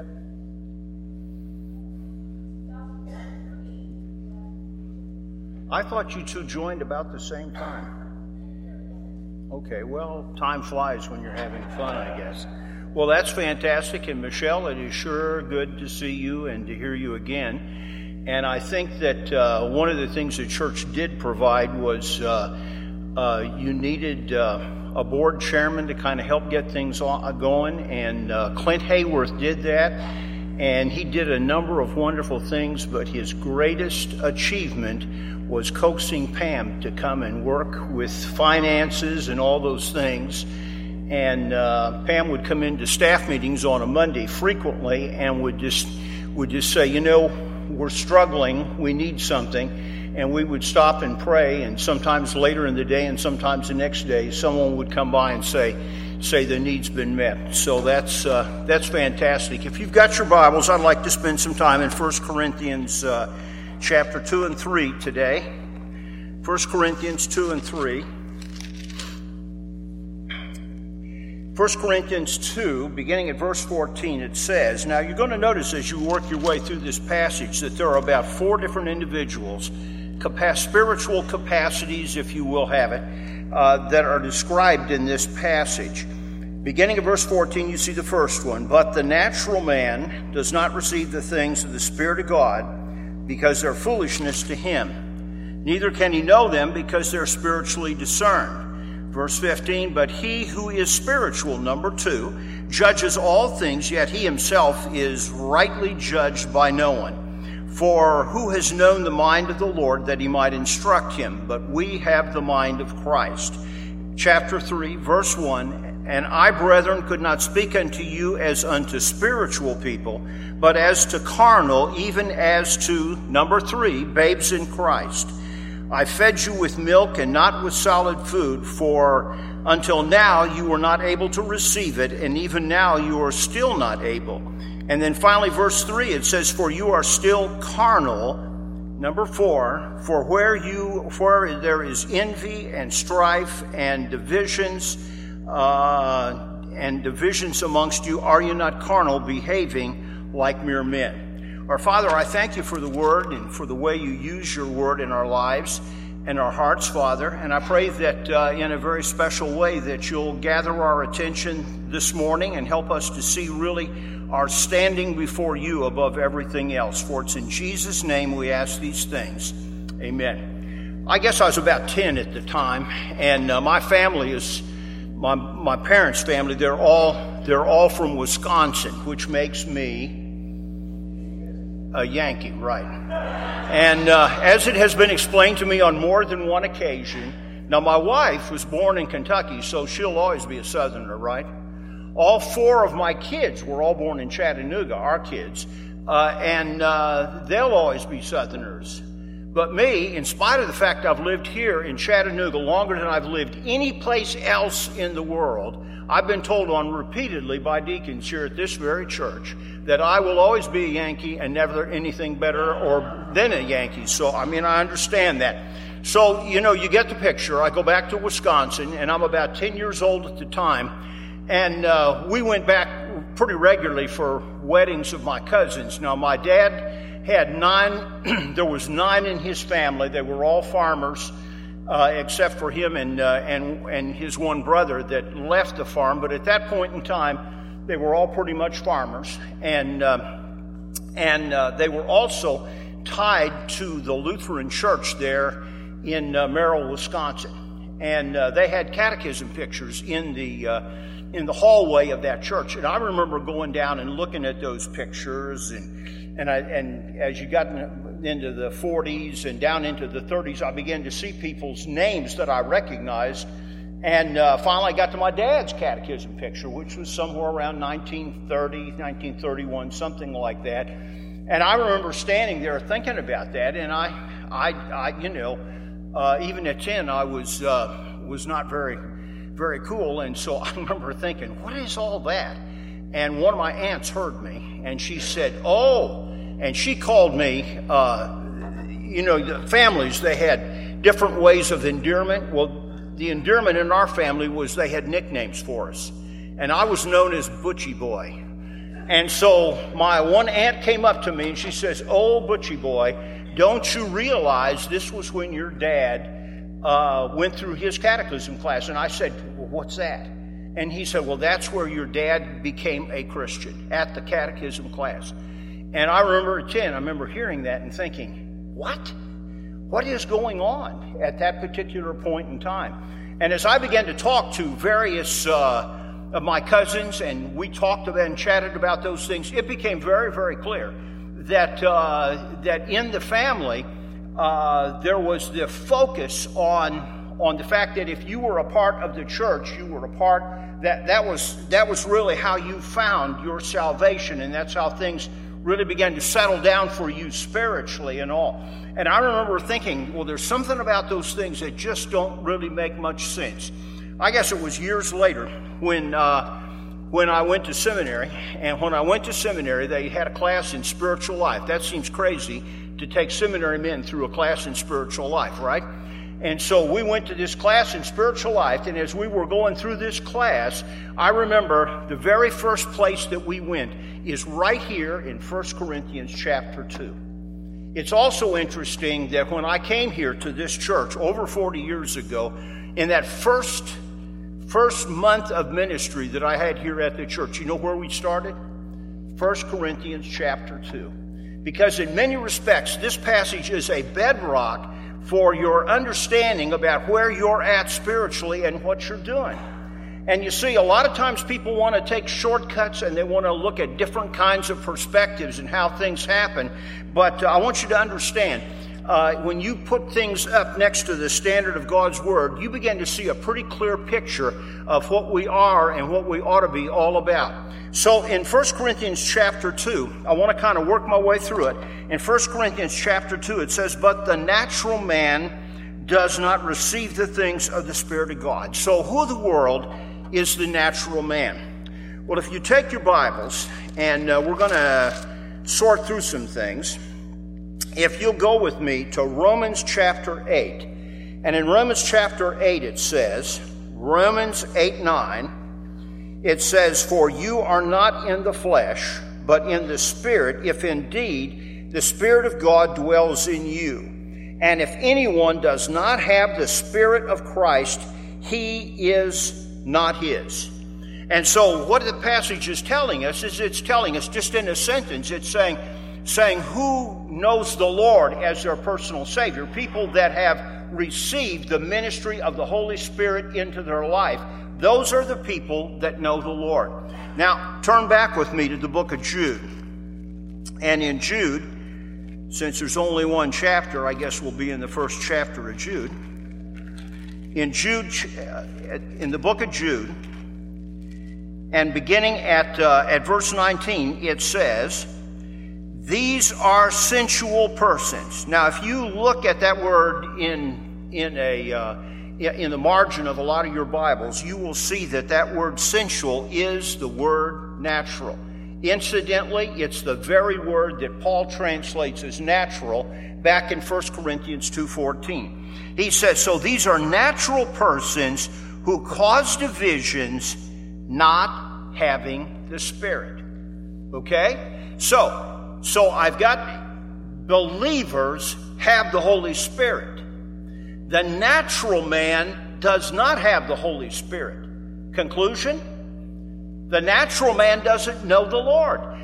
I thought you two joined about the same time. Okay, well, time flies when you're having fun, I guess. Well, that's fantastic. And Michelle, it is sure good to see you and to hear you again. And I think that one of the things the church did provide was you needed a board chairman to kind of help get things going, and Clint Hayworth did that, and he did a number of wonderful things, but his greatest achievement was coaxing Pam to come and work with finances and all those things. And Pam would come into staff meetings on a Monday frequently and would just say, you know, we're struggling, we need something. And we would stop and pray, and sometimes later in the day and sometimes the next day, someone would come by and say the need's been met. So that's fantastic. If you've got your Bibles, I'd like to spend some time in 1 Corinthians chapter 2 and 3 today. 1 Corinthians 2 and 3. 1 Corinthians 2, beginning at verse 14, it says, now you're going to notice as you work your way through this passage that there are about 4 different individuals, spiritual capacities, if you will have it, that are described in this passage. Beginning of verse 14, you see the first one. But the natural man does not receive the things of the Spirit of God, because they're foolishness to him. Neither can he know them, because they're spiritually discerned. Verse 15, but he who is spiritual, number 2, judges all things, yet he himself is rightly judged by no one. For who has known the mind of the Lord that he might instruct him? But we have the mind of Christ. Chapter 3, verse 1, and I, brethren, could not speak unto you as unto spiritual people, but as to carnal, even as to, number 3, babes in Christ. I fed you with milk and not with solid food, for until now you were not able to receive it, and even now you are still not able. And then finally, verse 3, it says, for you are still carnal. Number 4, for where there is envy and strife and divisions amongst you, are you not carnal, behaving like mere men? Our Father, I thank you for the word and for the way you use your word in our lives and our hearts, Father. And I pray that in a very special way that you'll gather our attention this morning and help us to see really our standing before you above everything else. For it's in Jesus' name we ask these things. Amen. I guess I was about 10 at the time, and my family is my parents' family. They're all from Wisconsin, which makes me a Yankee, right? And as it has been explained to me on more than one occasion, now my wife was born in Kentucky, so she'll always be a Southerner, right? All 4 of my kids were all born in Chattanooga, our kids, and they'll always be Southerners. But me, in spite of the fact I've lived here in Chattanooga longer than I've lived any place else in the world, I've been told on repeatedly by deacons here at this very church that I will always be a Yankee and never anything better or than a Yankee. So, I understand that. So, you get the picture. I go back to Wisconsin, and I'm about 10 years old at the time. And we went back pretty regularly for weddings of my cousins. Now, my dad had 9, there was 9 in his family. They were all farmers, except for him and his one brother that left the farm. But at that point in time, they were all pretty much farmers. And they were also tied to the Lutheran Church there in Merrill, Wisconsin. And they had catechism pictures in the hallway of that church. And I remember going down and looking at those pictures, and as you got into the 40s and down into the 30s, I began to see people's names that I recognized. And finally I got to my dad's catechism picture, which was somewhere around 1930, 1931, something like that. And I remember standing there thinking about that, and I even at 10, I was not very, very cool. And so I remember thinking, what is all that? And one of my aunts heard me, and she said, oh, and she called me, the families, they had different ways of endearment. Well, the endearment in our family was they had nicknames for us. And I was known as Butchie Boy. And so my one aunt came up to me and she says, oh, Butchie Boy, don't you realize this was when your dad went through his catechism class? And I said, well, what's that? And he said, well, that's where your dad became a Christian, at the catechism class. And I remember at 10, I remember hearing that and thinking, what? What is going on at that particular point in time? And as I began to talk to various of my cousins, and we talked about and chatted about those things, it became very, very clear that that in the family there was the focus on the fact that if you were a part of the church, you were a part that was really how you found your salvation, and that's how things really began to settle down for you spiritually and all. And I remember thinking, well, there's something about those things that just don't really make much sense. I guess it was years later when I went to seminary, and when I went to seminary, they had a class in spiritual life. That seems crazy to take seminary men through a class in spiritual life, right? And so we went to this class in spiritual life, and as we were going through this class, I remember the very first place that we went is right here in 1 Corinthians chapter 2. It's also interesting that when I came here to this church over 40 years ago, in that first month of ministry that I had here at the church, you know where we started? 1 Corinthians chapter 2. Because in many respects, this passage is a bedrock for your understanding about where you're at spiritually and what you're doing. And you see, a lot of times people want to take shortcuts and they want to look at different kinds of perspectives and how things happen. But I want you to understand, when you put things up next to the standard of God's Word, you begin to see a pretty clear picture of what we are and what we ought to be all about. So in 1 Corinthians chapter 2, I want to kind of work my way through it. In 1 Corinthians chapter 2, it says, but the natural man does not receive the things of the Spirit of God. So who in the world is the natural man? Well, if you take your Bibles, and we're going to sort through some things, if you'll go with me to Romans chapter 8. And in Romans chapter 8 it says, Romans 8:9, it says, for you are not in the flesh, but in the Spirit, if indeed the Spirit of God dwells in you. And if anyone does not have the Spirit of Christ, he is not his. And so what the passage is telling us is it's telling us just in a sentence, it's saying who knows the Lord as their personal Savior, people that have received the ministry of the Holy Spirit into their life. Those are the people that know the Lord. Now, turn back with me to the book of Jude. And in Jude, since there's only one chapter, I guess we'll be in the first chapter of Jude. In the book of Jude, and beginning at verse 19, it says, these are sensual persons. Now, if you look at that word in the margin of a lot of your Bibles, you will see that word sensual is the word natural. Incidentally, it's the very word that Paul translates as natural back in 1 Corinthians 2:14. He says, so these are natural persons who cause divisions, not having the Spirit. Okay? So I've got believers have the Holy Spirit. The natural man does not have the Holy Spirit. Conclusion? The natural man doesn't know the Lord.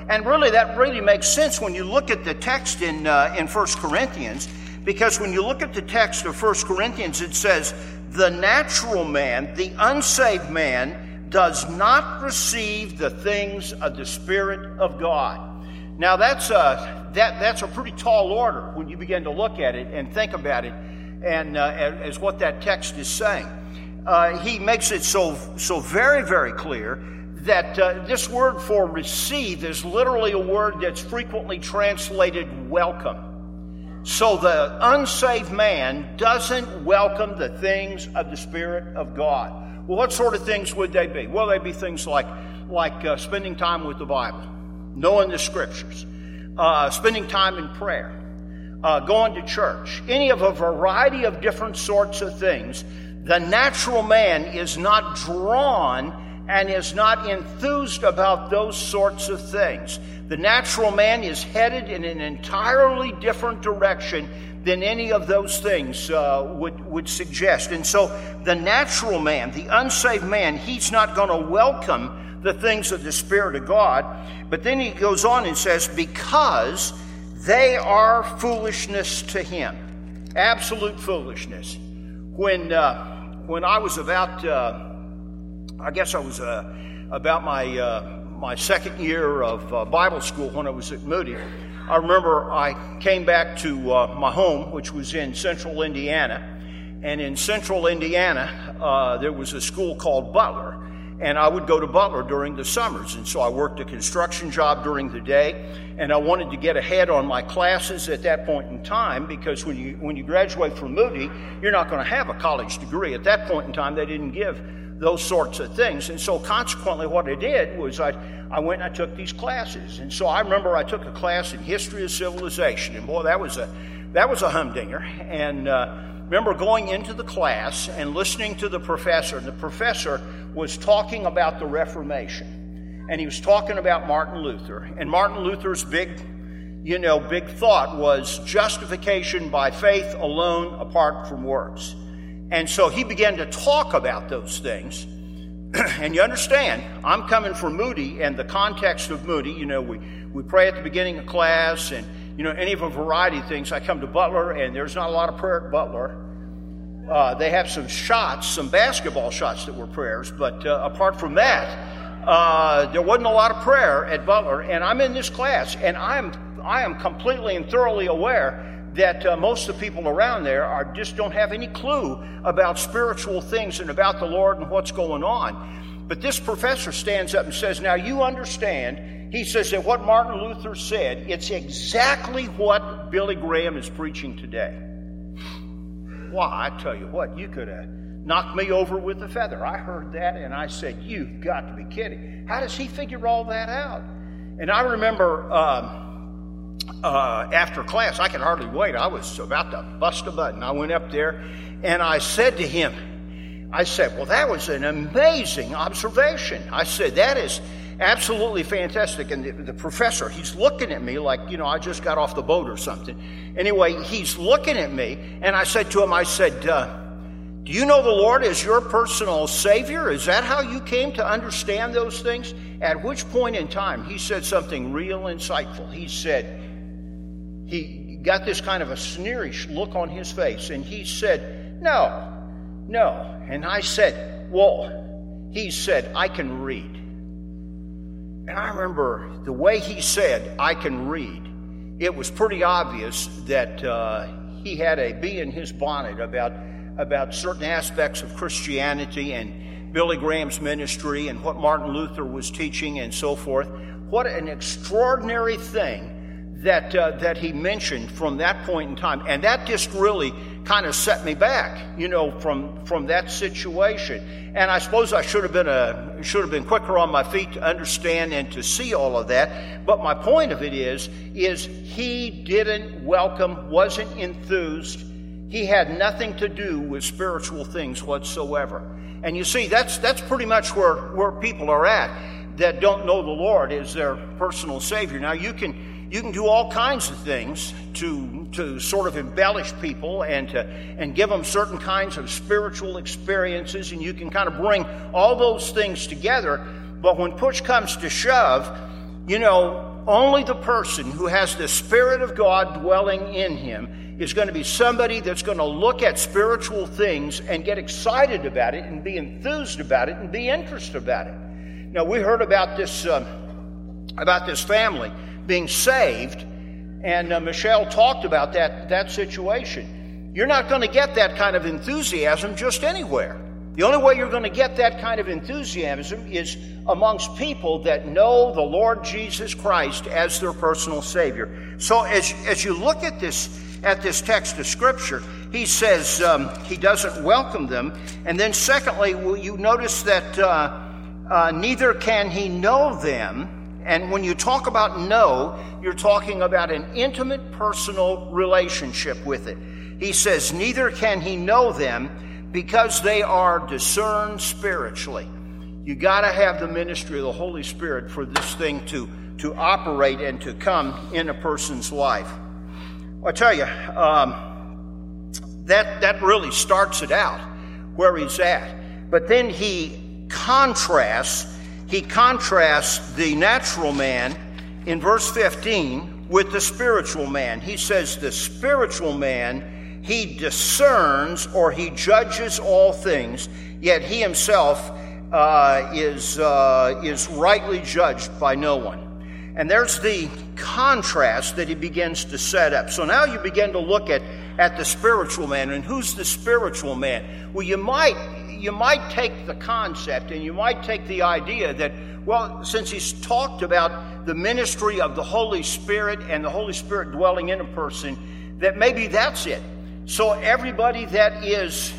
And really, that really makes sense when you look at the text in 1 Corinthians, because when you look at the text of 1 Corinthians, it says, the natural man, the unsaved man, does not receive the things of the Spirit of God. Now, that's a pretty tall order when you begin to look at it and think about it, and as what that text is saying. He makes it so very, very clear that this word for receive is literally a word that's frequently translated welcome. So the unsaved man doesn't welcome the things of the Spirit of God. Well, what sort of things would they be? Well, they'd be things like spending time with the Bible, knowing the Scriptures, spending time in prayer, going to church, any of a variety of different sorts of things. The natural man is not drawn and is not enthused about those sorts of things. The natural man is headed in an entirely different direction than any of those things would suggest. And so the natural man, the unsaved man, he's not going to welcome the things of the Spirit of God. But then he goes on and says, because they are foolishness to him. Absolute foolishness. When I was about, about my second year of Bible school when I was at Moody, I remember I came back to my home, which was in central Indiana. And in central Indiana, there was a school called Butler. And I would go to Butler during the summers. And so I worked a construction job during the day. And I wanted to get ahead on my classes at that point in time, because when you graduate from Moody, you're not going to have a college degree. At that point in time, they didn't give those sorts of things. And so consequently, what I did was I went and I took these classes. And so I remember I took a class in history of civilization. And boy, that was a humdinger. And remember going into the class and listening to the professor. And the professor was talking about the Reformation. And he was talking about Martin Luther. And Martin Luther's big thought was justification by faith alone apart from works. And so he began to talk about those things. And you understand, I'm coming from Moody, and the context of Moody, we pray at the beginning of class, and, any of a variety of things. I come to Butler, and there's not a lot of prayer at Butler. They have some basketball shots that were prayers, but apart from that, there wasn't a lot of prayer at Butler. And I'm in this class, and I am completely and thoroughly aware that most of the people around there just don't have any clue about spiritual things and about the Lord and what's going on. But this professor stands up and says, now you understand, he says that what Martin Luther said, it's exactly what Billy Graham is preaching today. Why, I tell you what, you could have knocked me over with a feather. I heard that and I said, you've got to be kidding. How does he figure all that out? And I remember after class, I could hardly wait. I was about to bust a button. I went up there and I said to him, well, that was an amazing observation. I said, that is absolutely fantastic. And the professor, he's looking at me like, I just got off the boat or something. Anyway, he's looking at me, and I said to him, do you know the Lord as your personal Savior? Is that how you came to understand those things? At which point in time, he said something real insightful. He said, he got this kind of a sneerish look on his face, and he said, no. And I said, he said, I can read. And I remember the way he said, I can read, it was pretty obvious that he had a bee in his bonnet about certain aspects of Christianity and Billy Graham's ministry and what Martin Luther was teaching and so forth. What an extraordinary thing that he mentioned from that point in time. And that just really kind of set me back, from that situation. And I suppose I should have been quicker on my feet to understand and to see all of that. But my point of it is he didn't welcome, wasn't enthused. He had nothing to do with spiritual things whatsoever. And you see, that's pretty much where people are at that don't know the Lord as their personal Savior. Now, you can do all kinds of things to sort of embellish people and give them certain kinds of spiritual experiences, and you can kind of bring all those things together. But when push comes to shove, only the person who has the Spirit of God dwelling in him is going to be somebody that's going to look at spiritual things and get excited about it and be enthused about it and be interested about it. Now, we heard about this family being saved, and Michelle talked about that situation. You're not going to get that kind of enthusiasm just anywhere. The only way you're going to get that kind of enthusiasm is amongst people that know the Lord Jesus Christ as their personal Savior. So as you look at this text of Scripture, he says he doesn't welcome them. And then secondly, you notice that neither can he know them. And when you talk about know, you're talking about an intimate personal relationship with it. He says neither can he know them, because they are discerned spiritually. You got to have the ministry of the Holy Spirit for this thing to operate and to come in a person's life. I tell you, that really starts it out where he's at. But then he contrasts the natural man in verse 15 with the spiritual man. He says the spiritual man, he discerns or he judges all things, yet he himself is rightly judged by no one. And there's the contrast that he begins to set up. So now you begin to look at the spiritual man. And who's the spiritual man? Well, you might take the concept and you might take the idea that, well, since he's talked about the ministry of the Holy Spirit and the Holy Spirit dwelling in a person, that maybe that's it. So everybody that is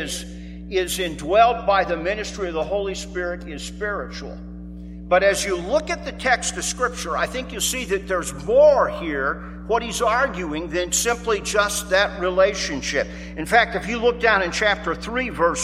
indwelled by the ministry of the Holy Spirit is spiritual. But as you look at the text of Scripture, I think you'll see that there's more here, what he's arguing, than simply just that relationship. In fact, if you look down in chapter 3, verse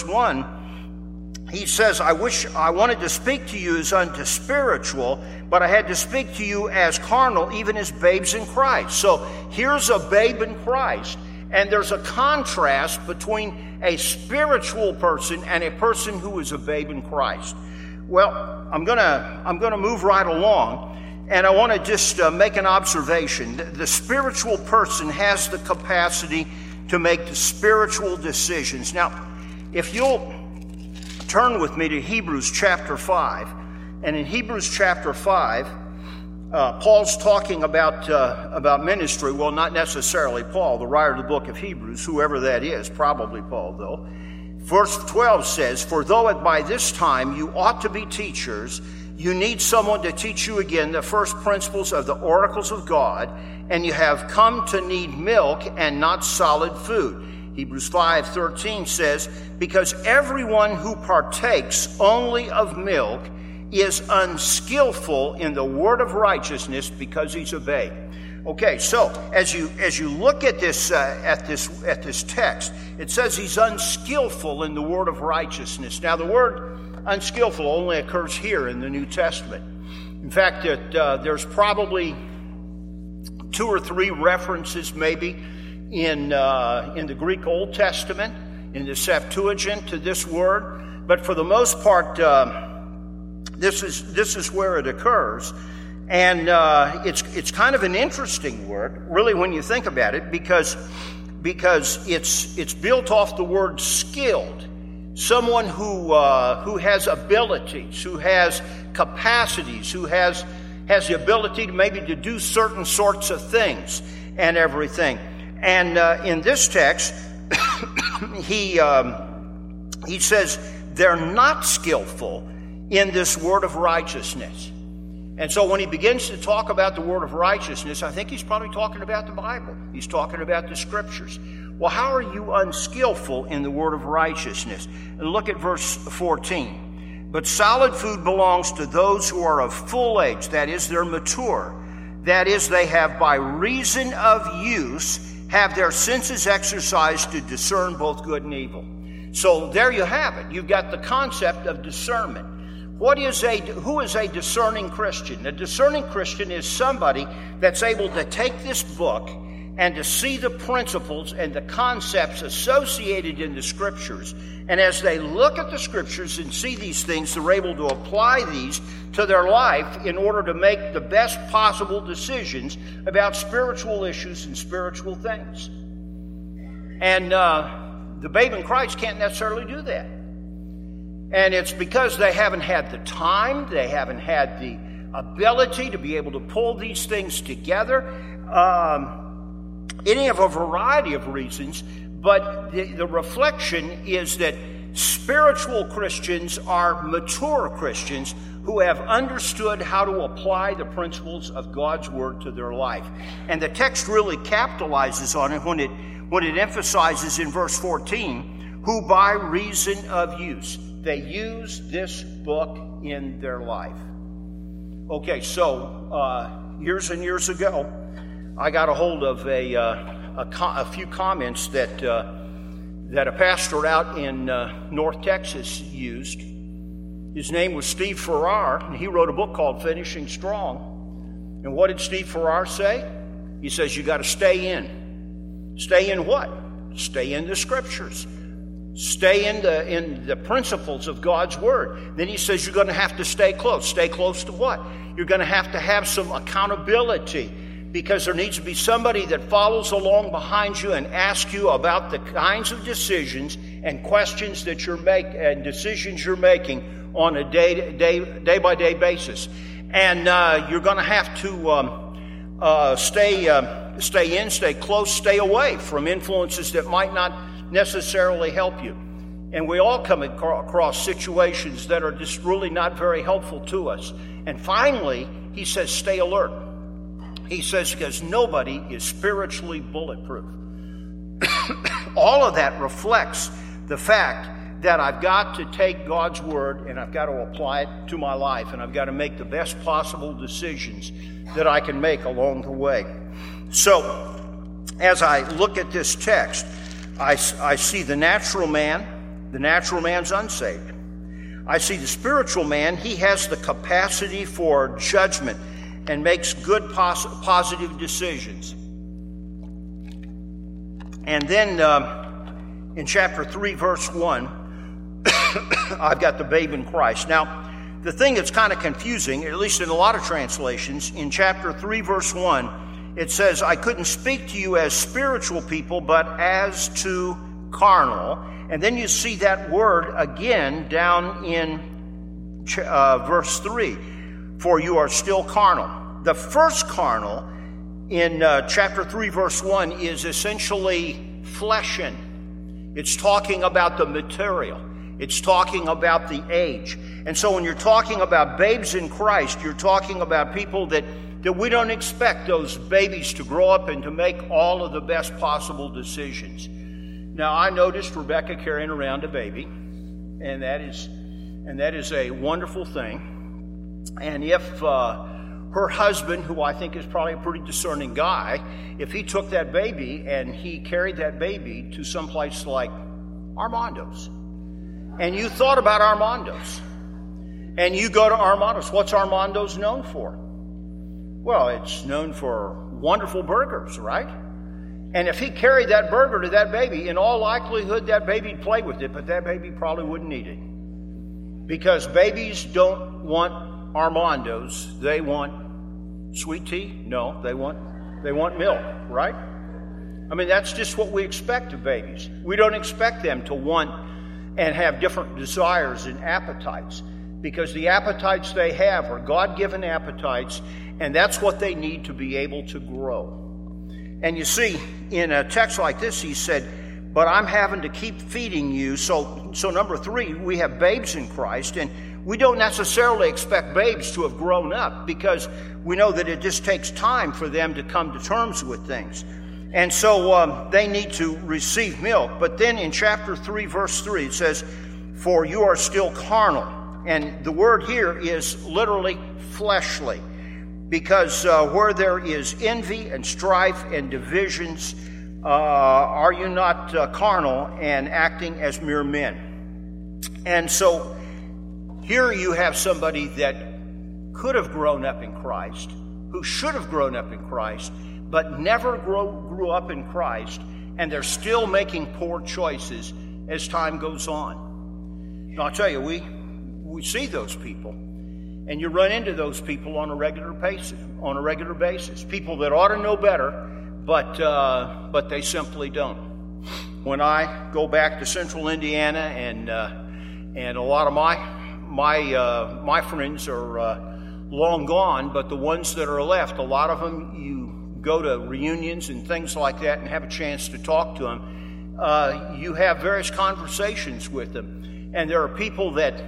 1, he says, I wanted to speak to you as unto spiritual, but I had to speak to you as carnal, even as babes in Christ. So here's a babe in Christ. And there's a contrast between a spiritual person and a person who is a babe in Christ. Well, I'm gonna move right along, and I want to just make an observation. The spiritual person has the capacity to make the spiritual decisions. Now, if you'll turn with me to Hebrews chapter 5, and in Hebrews chapter 5, Paul's talking about ministry. Well, not necessarily Paul, the writer of the book of Hebrews, whoever that is, probably Paul, though. Verse 12 says, for though by this time you ought to be teachers, you need someone to teach you again the first principles of the oracles of God, and you have come to need milk and not solid food. Hebrews 5:13 says, because everyone who partakes only of milk is unskillful in the word of righteousness, because he's a babe. Okay, so as you look at this text, it says he's unskillful in the word of righteousness. Now, the word unskillful only occurs here in the New Testament. In fact, there's probably 2 or 3 references, maybe in the Greek Old Testament, in the Septuagint, to this word. But for the most part, this is where it occurs, and it's kind of an interesting word, really, when you think about it, because it's built off the word skilled, someone who has abilities, who has capacities, who has the ability to maybe to do certain sorts of things and everything. And in this text, he says they're not skillful in this word of righteousness. And so when he begins to talk about the word of righteousness, I think he's probably talking about the Bible. He's talking about the Scriptures. Well, how are you unskillful in the word of righteousness? And look at verse 14. But solid food belongs to those who are of full age, that is, they're mature. That is, they have by reason of use have their senses exercised to discern both good and evil. So there you have it. You've got the concept of discernment. Who is a discerning Christian? A discerning Christian is somebody that's able to take this book and to see the principles and the concepts associated in the Scriptures. And as they look at the Scriptures and see these things, they're able to apply these to their life in order to make the best possible decisions about spiritual issues and spiritual things. And the babe in Christ can't necessarily do that. And it's because they haven't had the time, they haven't had the ability to be able to pull these things together. Any of a variety of reasons, but the reflection is that spiritual Christians are mature Christians who have understood how to apply the principles of God's Word to their life. And the text really capitalizes on it when it emphasizes in verse 14, who by reason of use, they use this book in their life. Okay, so years and years ago, I got a hold of a few comments that a pastor out in North Texas used. His name was Steve Farrar, and he wrote a book called Finishing Strong. And what did Steve Farrar say? He says, you got to stay in. Stay in what? Stay in the Scriptures. Stay in the principles of God's Word. Then he says you're going to have to stay close. Stay close to what? You're going to have some accountability, because there needs to be somebody that follows along behind you and asks you about the kinds of decisions and questions that you're making and decisions you're making on a day-by-day basis. And you're going to have to stay in, stay close, stay away from influences that might not necessarily help you. And we all come across situations that are just really not very helpful to us. And finally, he says, stay alert. He says, because nobody is spiritually bulletproof. All of that reflects the fact that I've got to take God's Word and I've got to apply it to my life, and I've got to make the best possible decisions that I can make along the way. So, as I look at this text, I see the natural man. The natural man's unsaved. I see the spiritual man. He has the capacity for judgment and makes good positive decisions. And then in chapter 3, verse 1, I've got the babe in Christ. Now, the thing that's kind of confusing, at least in a lot of translations, in chapter 3, verse 1, it says, I couldn't speak to you as spiritual people, but as to carnal. And then you see that word again down in verse 3, for you are still carnal. The first carnal in chapter 3, verse 1 is essentially fleshen. It's talking about the material. It's talking about the age. And so when you're talking about babes in Christ, you're talking about people that we don't expect those babies to grow up and to make all of the best possible decisions. Now, I noticed Rebecca carrying around a baby, and that is a wonderful thing. And if her husband, who I think is probably a pretty discerning guy, if he took that baby and he carried that baby to someplace like Armando's, and you thought about Armando's, and you go to Armando's, what's Armando's known for? Well, it's known for wonderful burgers, right? And if he carried that burger to that baby, in all likelihood that baby'd play with it, but that baby probably wouldn't eat it. Because babies don't want Armando's, they want sweet tea? No, they want milk, right? I mean, that's just what we expect of babies. We don't expect them to want and have different desires and appetites, because the appetites they have are God-given appetites, and that's what they need to be able to grow. And you see, in a text like this, he said, but I'm having to keep feeding you. So number 3, we have babes in Christ, and we don't necessarily expect babes to have grown up, because we know that it just takes time for them to come to terms with things. And so they need to receive milk. But then in chapter 3, verse 3, it says, for you are still carnal. And the word here is literally fleshly. Because where there is envy and strife and divisions, are you not carnal and acting as mere men? And so here you have somebody that could have grown up in Christ, who should have grown up in Christ, but never grew up in Christ, and they're still making poor choices as time goes on. Now, I'll tell you, we see those people, and you run into those people on a regular basis. People that ought to know better, but they simply don't. When I go back to Central Indiana, and a lot of my friends are long gone, but the ones that are left, a lot of them, you go to reunions and things like that and have a chance to talk to them. You have various conversations with them, and there are people that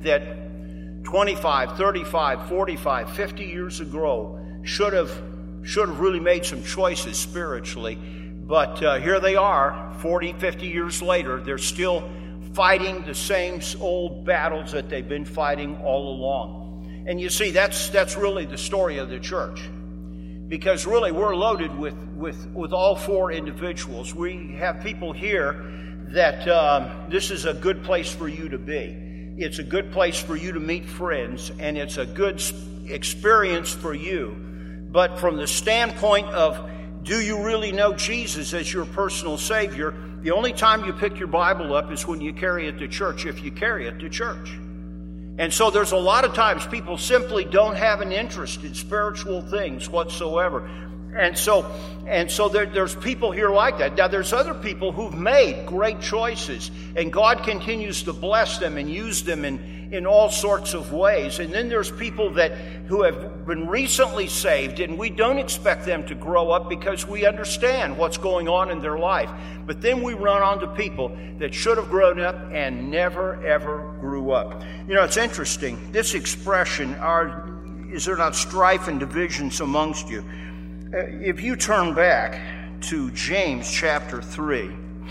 25, 35, 45, 50 years ago should have really made some choices spiritually, but here they are 40, 50 years later. They're still fighting the same old battles that they've been fighting all along. And you see, that's really the story of the church, because really we're loaded with all four individuals. We have people here that this is a good place for you to be. It's a good place for you to meet friends, and it's a good experience for you. But from the standpoint of, do you really know Jesus as your personal Savior, the only time you pick your Bible up is when you carry it to church, if you carry it to church. And so there's a lot of times people simply don't have an interest in spiritual things whatsoever. And so there's people here like that. Now, there's other people who've made great choices, and God continues to bless them and use them in all sorts of ways. And then there's people who have been recently saved, and we don't expect them to grow up because we understand what's going on in their life. But then we run onto people that should have grown up and never, ever grew up. You know, it's interesting. This expression, is there not strife and divisions amongst you? If you turn back to James chapter 3,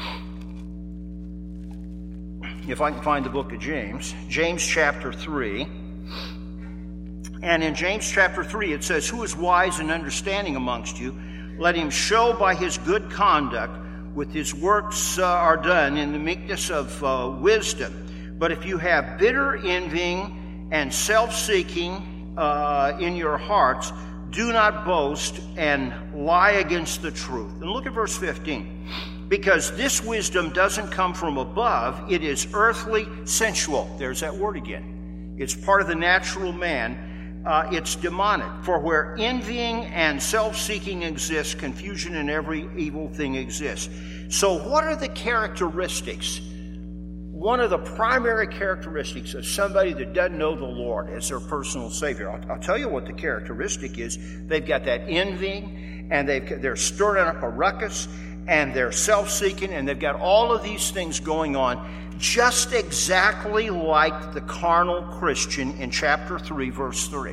if I can find the book of James chapter 3, and in James chapter 3 it says, "Who is wise and understanding amongst you? Let him show by his good conduct with his works are done in the meekness of wisdom. But if you have bitter envying and self-seeking in your hearts, do not boast and lie against the truth." And look at verse 15. "Because this wisdom doesn't come from above, it is earthly, sensual." There's that word again. It's part of the natural man. It's demonic. "For where envying and self-seeking exists, confusion and every evil thing exists." So what are the characteristics? One of the primary characteristics of somebody that doesn't know the Lord as their personal Savior, I'll tell you what the characteristic is. They've got that envying, and they're stirring up a ruckus, and they're self-seeking, and they've got all of these things going on, just exactly like the carnal Christian in chapter 3, verse 3.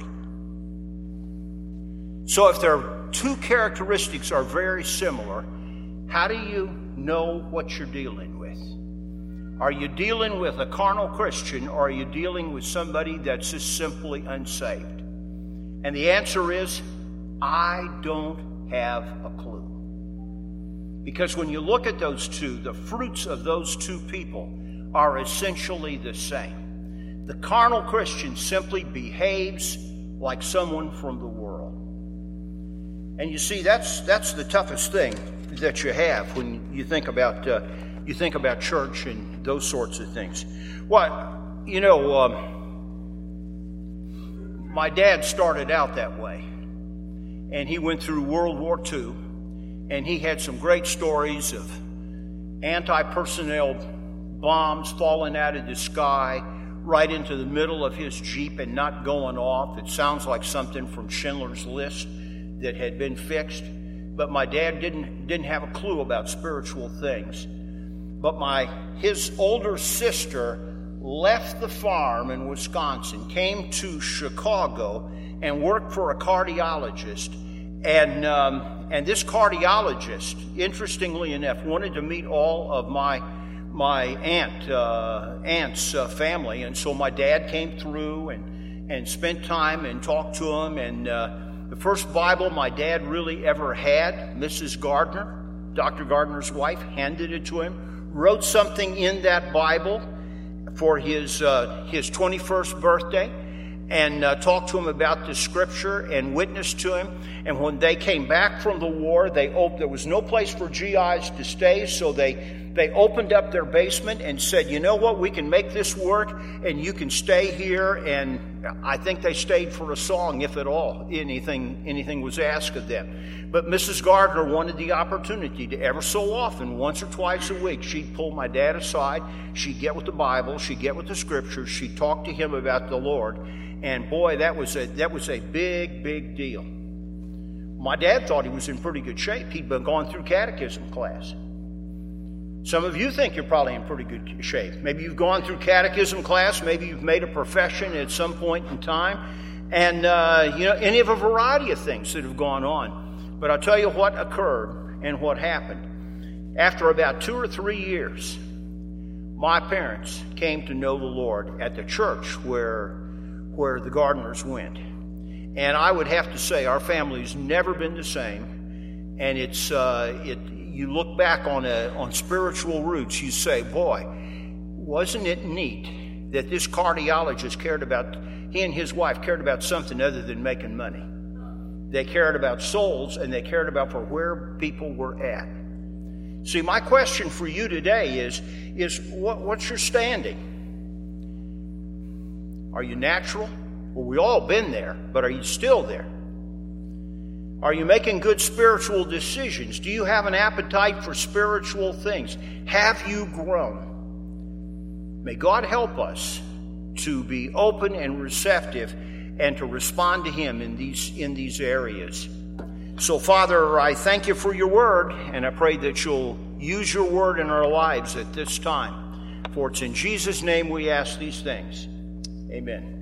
So if their two characteristics are very similar, how do you know what you're dealing with? Are you dealing with a carnal Christian, or are you dealing with somebody that's just simply unsaved? And the answer is, I don't have a clue. Because when you look at those two, the fruits of those two people are essentially the same. The carnal Christian simply behaves like someone from the world. And you see, that's the toughest thing that you have when you think about church and those sorts of things. Well, you know, my dad started out that way, and he went through World War II, and he had some great stories of anti-personnel bombs falling out of the sky right into the middle of his Jeep and not going off. It sounds like something from Schindler's List that had been fixed. But my dad didn't have a clue about spiritual things. But his older sister left the farm in Wisconsin, came to Chicago, and worked for a cardiologist. And this cardiologist, interestingly enough, wanted to meet all of my aunt's family. And so my dad came through and spent time and talked to him. And the first Bible my dad really ever had, Mrs. Gardner, Dr. Gardner's wife, handed it to him, wrote something in that Bible for his 21st birthday. and talked to him about the scripture and witnessed to him. And when they came back from the war, there was no place for GIs to stay, so they opened up their basement and said, you know what, we can make this work and you can stay here. And I think they stayed for a song, if at all anything was asked of them. But Mrs. Gardner wanted the opportunity to ever so often, once or twice a week, she'd pull my dad aside, she'd get with the Bible, she'd get with the scriptures, she'd talk to him about the Lord. And boy, that was a big, big deal. My dad thought he was in pretty good shape. He'd been going through catechism class. Some of you think you're probably in pretty good shape. Maybe you've gone through catechism class. Maybe you've made a profession at some point in time. And, any of a variety of things that have gone on. But I'll tell you what occurred and what happened. After about 2 or 3 years, my parents came to know the Lord at the church where the Gardners went. And I would have to say our family's never been the same. And you look back on spiritual roots, you say, boy, wasn't it neat that this cardiologist he and his wife cared about something other than making money. They cared about souls, and they cared about for where people were at. See, my question for you today is what's your standing? Are you natural? Well, we've all been there, but are you still there? Are you making good spiritual decisions? Do you have an appetite for spiritual things? Have you grown? May God help us to be open and receptive and to respond to Him in these areas. So, Father, I thank you for your word, and I pray that you'll use your word in our lives at this time. For it's in Jesus' name we ask these things. Amen.